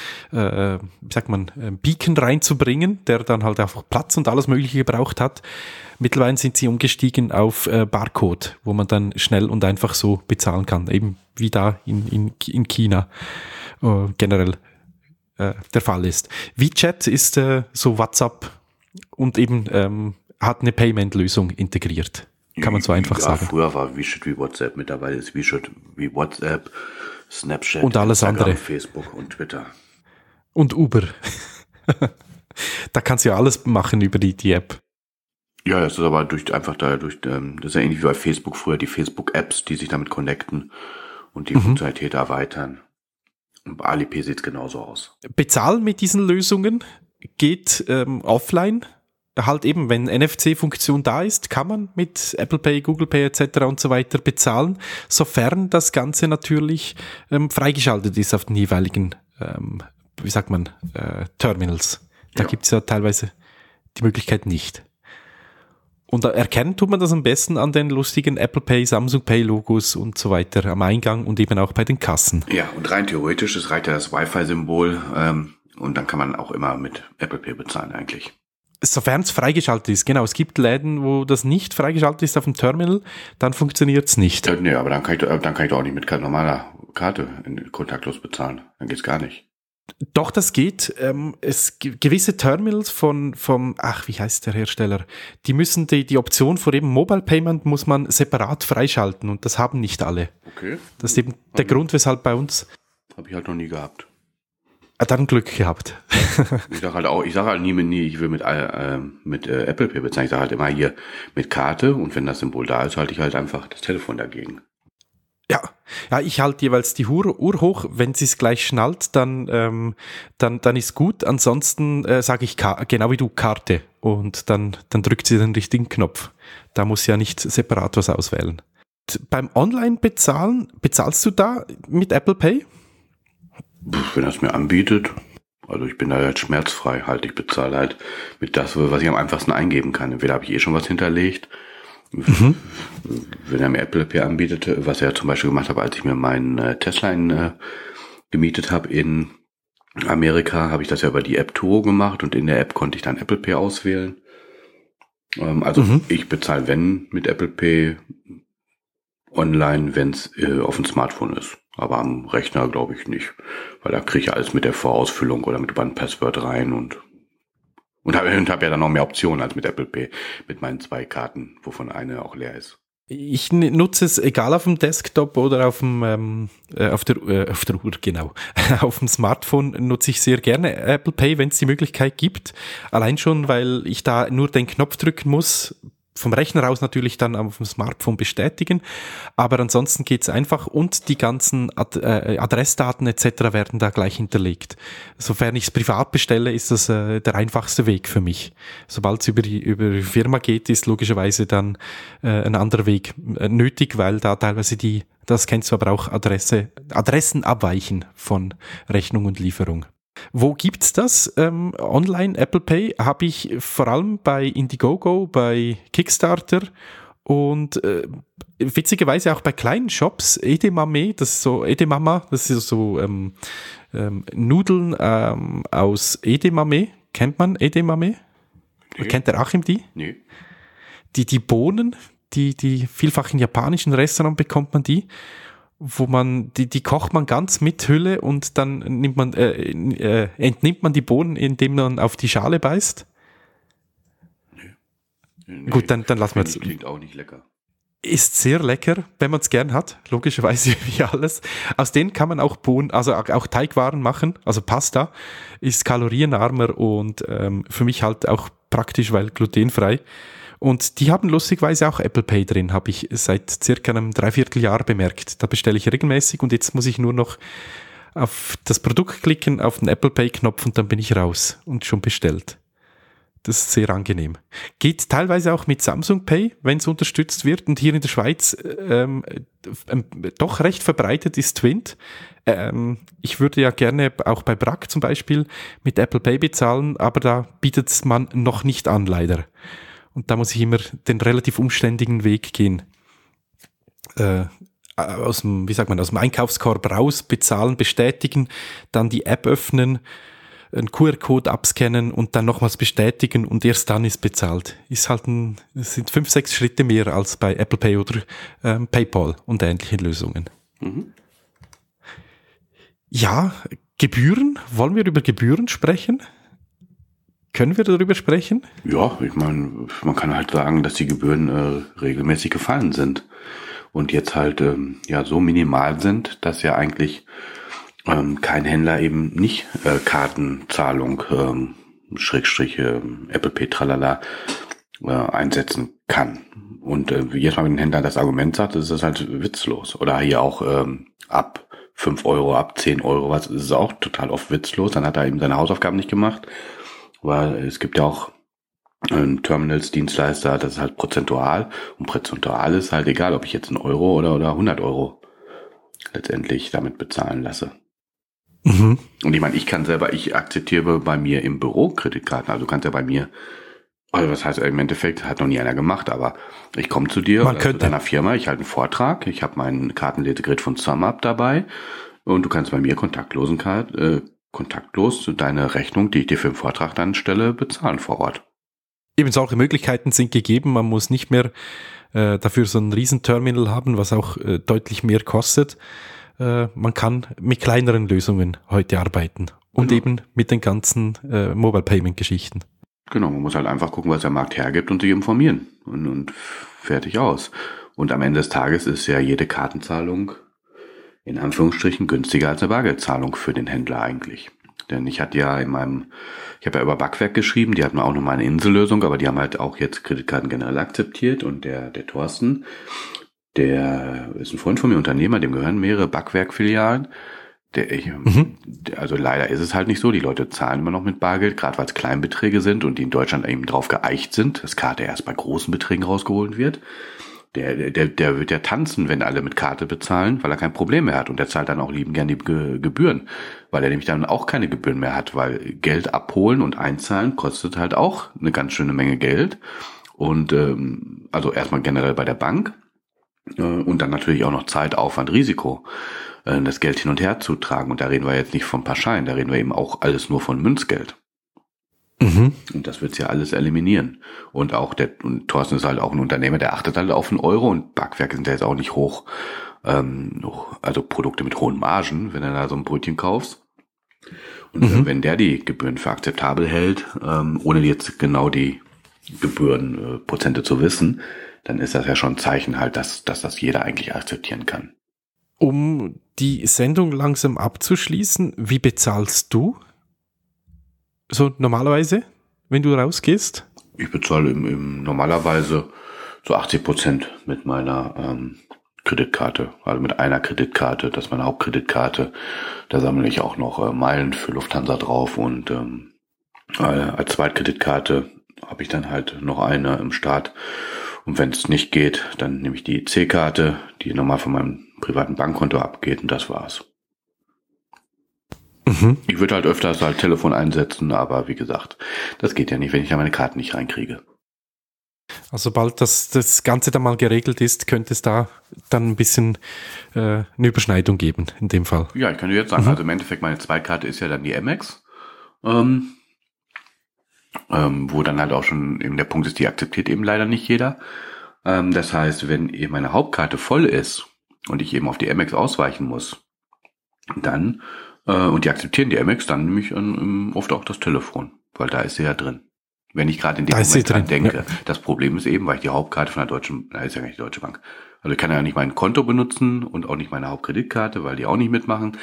Beacon reinzubringen, der dann halt einfach Platz und alles Mögliche gebraucht hat. Mittlerweile sind sie umgestiegen auf Barcode, wo man dann schnell und einfach so bezahlen kann, eben wie da in China generell der Fall ist. WeChat ist so WhatsApp und eben hat eine Payment-Lösung integriert. Kann man so einfach sagen. Früher war WeChat wie WhatsApp, mittlerweile ist WeChat wie WhatsApp, Snapchat, und alles Instagram, andere. Facebook und Twitter. Und Uber. Da kannst du ja alles machen über die App. Ja, das ist aber das ist ja ähnlich wie bei Facebook früher, die Facebook-Apps, die sich damit connecten und die Funktionalität erweitern. Und bei Alipay sieht es genauso aus. Bezahlen mit diesen Lösungen geht offline. Halt eben, wenn NFC-Funktion da ist, kann man mit Apple Pay, Google Pay etc. und so weiter bezahlen, sofern das Ganze natürlich freigeschaltet ist auf den jeweiligen, Terminals. Da gibt's ja teilweise die Möglichkeit nicht. Und erkennen tut man das am besten an den lustigen Apple Pay, Samsung Pay Logos und so weiter am Eingang und eben auch bei den Kassen. Ja, und rein theoretisch, es reicht ja das Wi-Fi-Symbol und dann kann man auch immer mit Apple Pay bezahlen eigentlich. Sofern es freigeschaltet ist, genau. Es gibt Läden, wo das nicht freigeschaltet ist auf dem Terminal, dann funktioniert es nicht. Nee, aber dann kann ich doch auch nicht mit normaler Karte kontaktlos bezahlen. Dann geht's gar nicht. Doch, das geht. Gewisse Terminals wie heißt der Hersteller? Die müssen die Option für eben Mobile Payment muss man separat freischalten und das haben nicht alle. Okay. Das ist eben der Grund, weshalb bei uns. Habe ich halt noch nie gehabt. Dann Glück gehabt. Ich sage halt nie, ich will mit Apple Pay bezahlen. Ich sage halt immer hier mit Karte und wenn das Symbol da ist, halte ich halt einfach das Telefon dagegen. Ja, ich halte jeweils die Uhr hoch. Wenn sie es gleich schnallt, dann ist gut. Ansonsten sage ich genau wie du Karte und dann drückt sie den richtigen Knopf. Da muss ja nicht separat was auswählen. Beim Online-Bezahlen, bezahlst du da mit Apple Pay? Wenn er es mir anbietet. Also ich bin da halt schmerzfrei halt. Ich bezahle halt mit das, was ich am einfachsten eingeben kann. Entweder habe ich schon was hinterlegt. Wenn er mir Apple Pay anbietet, was er zum Beispiel gemacht hat, als ich mir meinen Tesla gemietet habe in Amerika, habe ich das ja über die App Turo gemacht und in der App konnte ich dann Apple Pay auswählen. Ich bezahle mit Apple Pay online, wenn es auf dem Smartphone ist. Aber am Rechner glaube ich nicht, weil da kriege ich alles mit der Vorausfüllung oder mit einem Passwort rein und habe ja dann noch mehr Optionen als mit Apple Pay, mit meinen 2 Karten, wovon eine auch leer ist. Ich nutze es egal auf dem Desktop oder auf dem auf der Uhr, genau. Auf dem Smartphone nutze ich sehr gerne Apple Pay, wenn es die Möglichkeit gibt. Allein schon, weil ich da nur den Knopf drücken muss, vom Rechner aus natürlich dann auf dem Smartphone bestätigen, aber ansonsten geht's einfach und die ganzen Adressdaten etc. werden da gleich hinterlegt. Sofern ich es privat bestelle, ist das der einfachste Weg für mich. Sobald es über die Firma geht, ist logischerweise dann ein anderer Weg nötig, weil da teilweise das kennst du aber auch, Adressen abweichen von Rechnung und Lieferung. Wo gibt's das? Online Apple Pay habe ich vor allem bei Indiegogo, bei Kickstarter und witzigerweise auch bei kleinen Shops. Edamame, das ist so Nudeln aus Edamame. Kennt man Edamame? Nee. Kennt der Achim die? Nee. Die Bohnen, die vielfach in japanischen Restaurants bekommt man die, wo man, die kocht man ganz mit Hülle und dann entnimmt man die Bohnen, indem man auf die Schale beißt. Nee. Gut, dann lassen wir es. Klingt auch nicht lecker. Ist sehr lecker, wenn man es gern hat, logischerweise wie alles. Aus denen kann man auch auch Teigwaren machen, also Pasta ist kalorienarmer und für mich halt auch praktisch, weil glutenfrei. Und die haben lustigerweise auch Apple Pay drin, habe ich seit circa einem Dreivierteljahr bemerkt. Da bestelle ich regelmäßig und jetzt muss ich nur noch auf das Produkt klicken, auf den Apple Pay Knopf und dann bin ich raus und schon bestellt. Das ist sehr angenehm. Geht teilweise auch mit Samsung Pay, wenn es unterstützt wird. Und hier in der Schweiz doch recht verbreitet ist Twint. Ich würde ja gerne auch bei Brack zum Beispiel mit Apple Pay bezahlen, aber da bietet es man noch nicht an, leider. Und da muss ich immer den relativ umständlichen Weg gehen. Aus dem Einkaufskorb raus, bezahlen, bestätigen, dann die App öffnen, einen QR-Code abscannen und dann nochmals bestätigen und erst dann ist bezahlt. Es sind 5-6 Schritte mehr als bei Apple Pay oder PayPal und ähnlichen Lösungen. Mhm. Ja, Gebühren. Wollen wir über Gebühren sprechen? Können wir darüber sprechen? Ja, ich meine, man kann halt sagen, dass die Gebühren regelmäßig gefallen sind und jetzt halt so minimal sind, dass ja eigentlich kein Händler eben nicht Kartenzahlung Apple Pay tralala einsetzen kann. Und jedes Mal, wenn ein Händler das Argument sagt, ist das halt witzlos. Oder hier auch ab 5 Euro, ab 10 Euro, was ist es auch total oft witzlos. Dann hat er eben seine Hausaufgaben nicht gemacht. Weil es gibt ja auch Terminals, Dienstleister, das ist halt prozentual. Und prozentual ist halt egal, ob ich jetzt 1 Euro oder 100 Euro letztendlich damit bezahlen lasse. Mhm. Und ich meine, ich akzeptiere bei mir im Büro Kreditkarten. Also du kannst ja bei mir, also was heißt im Endeffekt, hat noch nie einer gemacht, aber ich komme zu dir oder zu deiner Firma, ich halte einen Vortrag, ich habe mein Kartenlesegerät von SumUp dabei und du kannst bei mir kontaktlos deine Rechnung, die ich dir für den Vortrag dann stelle, bezahlen vor Ort. Eben solche Möglichkeiten sind gegeben, man muss nicht mehr dafür so ein Riesenterminal haben, was auch deutlich mehr kostet. Man kann mit kleineren Lösungen heute arbeiten und eben mit den ganzen Mobile Payment Geschichten. Genau, man muss halt einfach gucken, was der Markt hergibt und sich informieren und fertig aus. Und am Ende des Tages ist ja jede Kartenzahlung in Anführungsstrichen günstiger als eine Bargeldzahlung für den Händler eigentlich. Denn ich habe ja über Backwerk geschrieben, die hatten auch nochmal eine Insellösung, aber die haben halt auch jetzt Kreditkarten generell akzeptiert und der Thorsten, der ist ein Freund von mir, Unternehmer, dem gehören mehrere Backwerk-Filialen. Also leider ist es halt nicht so, die Leute zahlen immer noch mit Bargeld, gerade weil es Kleinbeträge sind und die in Deutschland eben drauf geeicht sind, dass Karte erst bei großen Beträgen rausgeholt wird. Der wird ja tanzen, wenn alle mit Karte bezahlen, weil er kein Problem mehr hat und der zahlt dann auch liebend gern die Gebühren, weil er nämlich dann auch keine Gebühren mehr hat, weil Geld abholen und einzahlen kostet halt auch eine ganz schöne Menge Geld und also erstmal generell bei der Bank und dann natürlich auch noch Zeit, Aufwand, Risiko, das Geld hin und her zu tragen und da reden wir jetzt nicht von Pauschalen, da reden wir eben auch alles nur von Münzgeld. Mhm. Und das wird's ja alles eliminieren. Und auch und Thorsten ist halt auch ein Unternehmer, der achtet halt auf 1 Euro und Backwerke sind ja jetzt auch nicht hoch, also Produkte mit hohen Margen, wenn du da so ein Brötchen kaufst. Und wenn der die Gebühren für akzeptabel hält, ohne jetzt genau die Gebührenprozente zu wissen, dann ist das ja schon ein Zeichen halt, dass das jeder eigentlich akzeptieren kann. Um die Sendung langsam abzuschließen, wie bezahlst du? So normalerweise, wenn du rausgehst? Ich bezahle normalerweise so 80% mit meiner Kreditkarte, also mit einer Kreditkarte, das ist meine Hauptkreditkarte. Da sammle ich auch noch Meilen für Lufthansa drauf und als Zweitkreditkarte habe ich dann halt noch eine im Start. Und wenn es nicht geht, dann nehme ich die EC-Karte, die normal von meinem privaten Bankkonto abgeht und das war's. Ich würde halt öfters halt Telefon einsetzen, aber wie gesagt, das geht ja nicht, wenn ich da meine Karten nicht reinkriege. Also sobald das Ganze dann mal geregelt ist, könnte es da dann ein bisschen eine Überschneidung geben, in dem Fall. Ja, ich kann dir jetzt sagen, also im Endeffekt meine Zweitkarte ist ja dann die Amex, wo dann halt auch schon eben der Punkt ist, die akzeptiert eben leider nicht jeder. Das heißt, wenn eben meine Hauptkarte voll ist und ich eben auf die Amex ausweichen muss, dann und die akzeptieren die Amex, dann nehme ich oft auch das Telefon, weil da ist sie ja drin. Wenn ich gerade in dem Moment dran denke. Ja. Das Problem ist eben, weil ich die Hauptkarte von der Deutschen, ist ja gar nicht die Deutsche Bank. Also ich kann ja nicht mein Konto benutzen und auch nicht meine Hauptkreditkarte, weil die auch nicht mitmachen.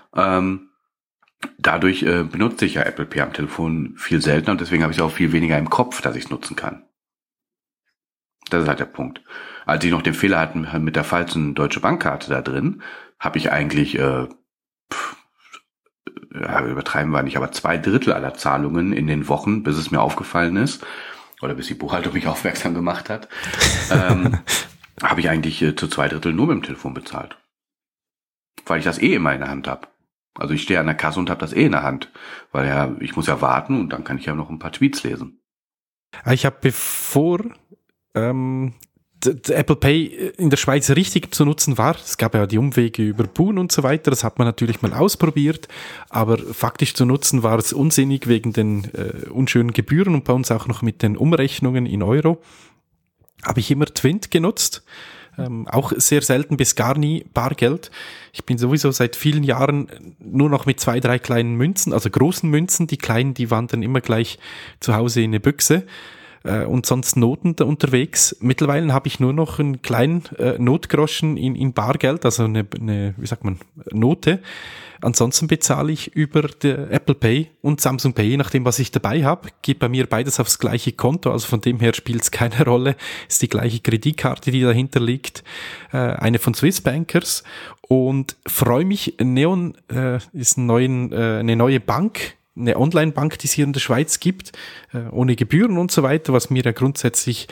Dadurch benutze ich ja Apple Pay am Telefon viel seltener und deswegen habe ich es auch viel weniger im Kopf, dass ich es nutzen kann. Das ist halt der Punkt. Als ich noch den Fehler hatte mit der falschen Deutsche Bankkarte da drin, habe ich eigentlich übertreiben wir nicht, aber 2/3 aller Zahlungen in den Wochen, bis es mir aufgefallen ist, oder bis die Buchhaltung mich aufmerksam gemacht hat, habe ich eigentlich zu 2/3 nur mit dem Telefon bezahlt. Weil ich das immer in der Hand habe. Also ich stehe an der Kasse und habe das in der Hand, weil ja, ich muss ja warten und dann kann ich ja noch ein paar Tweets lesen. Ich habe bevor Apple Pay in der Schweiz richtig zu nutzen war, es gab ja die Umwege über Boon und so weiter, das hat man natürlich mal ausprobiert, aber faktisch zu nutzen war es unsinnig wegen den unschönen Gebühren und bei uns auch noch mit den Umrechnungen in Euro. Habe ich immer Twint genutzt, auch sehr selten bis gar nie Bargeld. Ich bin sowieso seit vielen Jahren nur noch mit 2, 3 kleinen Münzen, also großen Münzen. Die kleinen, die wandern immer gleich zu Hause in eine Büchse. Und sonst Noten da unterwegs. Mittlerweile habe ich nur noch einen kleinen Notgroschen in Bargeld, also eine, wie sagt man, Note. Ansonsten bezahle ich über Apple Pay und Samsung Pay, je nachdem, was ich dabei habe. Geht bei mir beides aufs gleiche Konto, also von dem her spielt es keine Rolle. Ist die gleiche Kreditkarte, die dahinter liegt, eine von Swiss Bankers. Und freue mich, Neon ist eine neue Bank, eine Online-Bank, die es hier in der Schweiz gibt, ohne Gebühren und so weiter, was mir ja grundsätzlich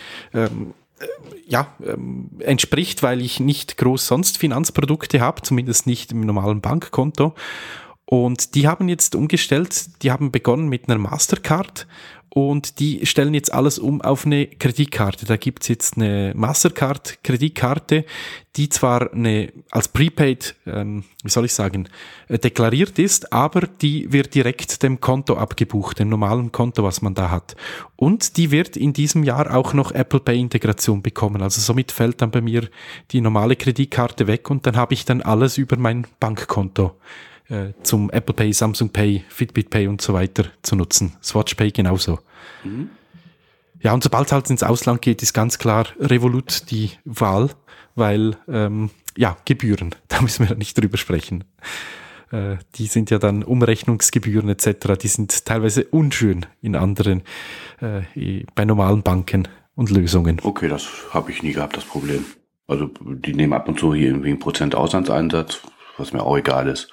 entspricht, weil ich nicht groß sonst Finanzprodukte habe, zumindest nicht im normalen Bankkonto. Und die haben jetzt umgestellt, die haben begonnen mit einer Mastercard und die stellen jetzt alles um auf eine Kreditkarte. Da gibt's jetzt eine Mastercard-Kreditkarte, die zwar als Prepaid, deklariert ist, aber die wird direkt dem Konto abgebucht, dem normalen Konto, was man da hat. Und die wird in diesem Jahr auch noch Apple Pay-Integration bekommen. Also somit fällt dann bei mir die normale Kreditkarte weg und dann habe ich dann alles über mein Bankkonto zum Apple Pay, Samsung Pay, Fitbit Pay und so weiter zu nutzen. Swatch Pay genauso. Mhm. Ja, und sobald es halt ins Ausland geht, ist ganz klar Revolut die Wahl, weil, Gebühren, da müssen wir nicht drüber sprechen. Die sind ja dann Umrechnungsgebühren etc., die sind teilweise unschön in anderen, bei normalen Banken und Lösungen. Okay, das habe ich nie gehabt, das Problem. Also die nehmen ab und zu hier irgendwie 1% Auslandseinsatz, was mir auch egal ist.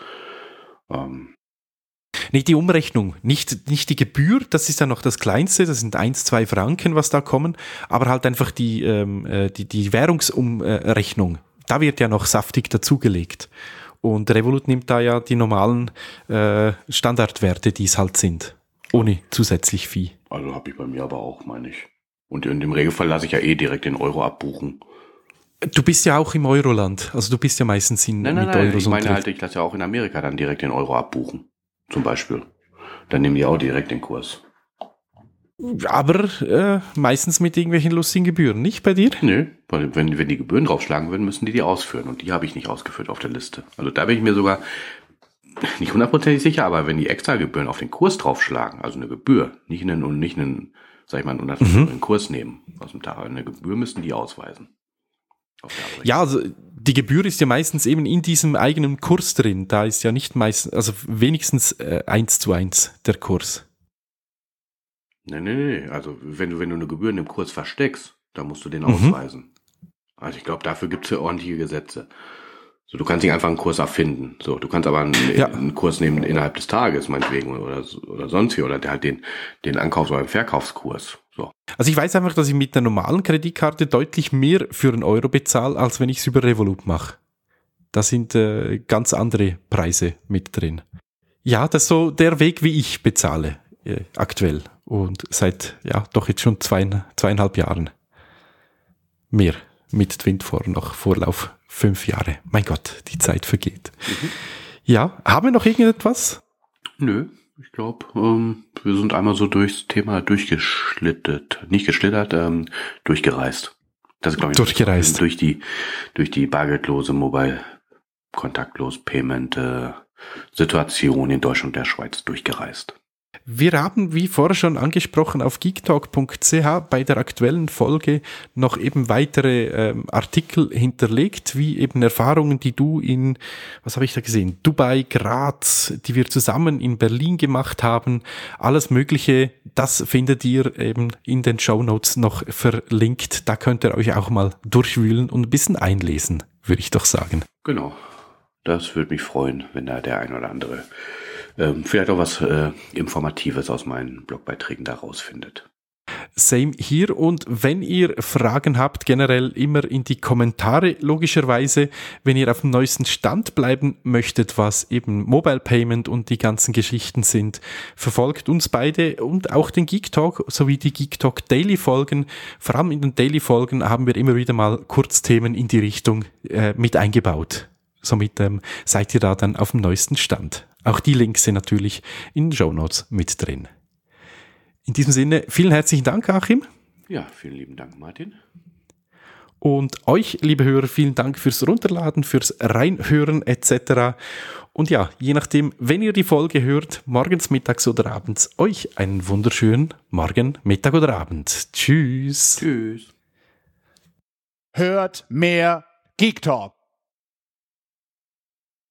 Nee, die Umrechnung, nicht die Gebühr, das ist ja noch das Kleinste, das sind 1-2 Franken, was da kommen, aber halt einfach die Währungsumrechnung, da wird ja noch saftig dazugelegt. Und Revolut nimmt da ja die normalen Standardwerte, die es halt sind, ohne zusätzlich Fee. Also habe ich bei mir aber auch, meine ich. Und in dem Regelfall lasse ich ja den Euro abbuchen. Du bist ja auch im Euroland, also du bist ja meistens mit Euros ich meine halt, ich lasse ja auch in Amerika dann direkt den Euro abbuchen, zum Beispiel. Dann nehmen die auch direkt den Kurs. Aber meistens mit irgendwelchen lustigen Gebühren, nicht bei dir? Nö, weil wenn die Gebühren draufschlagen würden, müssen die ausführen und die habe ich nicht ausgeführt auf der Liste. Also da bin ich mir sogar nicht 100% sicher, aber wenn die extra Gebühren auf den Kurs draufschlagen, also eine Gebühr, nicht einen Kurs nehmen aus dem Tag, eine Gebühr müssen die ausweisen. Ja, also die Gebühr ist ja meistens eben in diesem eigenen Kurs drin. Da ist ja nicht meistens, also wenigstens 1:1 der Kurs. Nee. Also wenn du eine Gebühr in dem Kurs versteckst, dann musst du den ausweisen. Also ich glaube, dafür gibt es ja ordentliche Gesetze. So, du kannst nicht einfach einen Kurs erfinden. So, du kannst aber einen Kurs nehmen innerhalb des Tages, meinetwegen, oder sonst wie, oder halt den Ankaufs- oder Verkaufskurs. So. Also ich weiß einfach, dass ich mit einer normalen Kreditkarte deutlich mehr für einen Euro bezahle, als wenn ich es über Revolut mache. Da sind ganz andere Preise mit drin. Ja, das ist so der Weg, wie ich bezahle aktuell. Und seit, doch jetzt schon 2,5 Jahren. Mehr mit Twintfor noch Vorlauf 5 Jahre. Mein Gott, die Zeit vergeht. Mhm. Ja, haben wir noch irgendetwas? Nö, ich glaube, wir sind einmal so durchs Thema durchgeschlittert. Durchgereist. Das ist, glaube ich, durchgereist. Durch die bargeldlose, mobile, kontaktlos Payment Situation in Deutschland und der Schweiz durchgereist. Wir haben, wie vorher schon angesprochen, auf geektalk.ch bei der aktuellen Folge noch eben weitere Artikel hinterlegt, wie eben Erfahrungen, die du in, was habe ich da gesehen, Dubai, Graz, die wir zusammen in Berlin gemacht haben. Alles Mögliche, das findet ihr eben in den Shownotes noch verlinkt. Da könnt ihr euch auch mal durchwühlen und ein bisschen einlesen, würde ich doch sagen. Genau, das würde mich freuen, wenn da der ein oder andere vielleicht auch was Informatives aus meinen Blogbeiträgen da rausfindet. Same hier, und wenn ihr Fragen habt, generell immer in die Kommentare, logischerweise, wenn ihr auf dem neuesten Stand bleiben möchtet, was eben Mobile Payment und die ganzen Geschichten sind, verfolgt uns beide und auch den Geek Talk sowie die Geek Talk Daily Folgen. Vor allem in den Daily Folgen haben wir immer wieder mal Kurzthemen in die Richtung mit eingebaut. Somit seid ihr da dann auf dem neuesten Stand. Auch die Links sind natürlich in den Shownotes mit drin. In diesem Sinne, vielen herzlichen Dank, Achim. Ja, vielen lieben Dank, Martin. Und euch, liebe Hörer, vielen Dank fürs Runterladen, fürs Reinhören etc. Und ja, je nachdem, wenn ihr die Folge hört, morgens, mittags oder abends, euch einen wunderschönen Morgen, Mittag oder Abend. Tschüss. Tschüss. Hört mehr Geek Talk.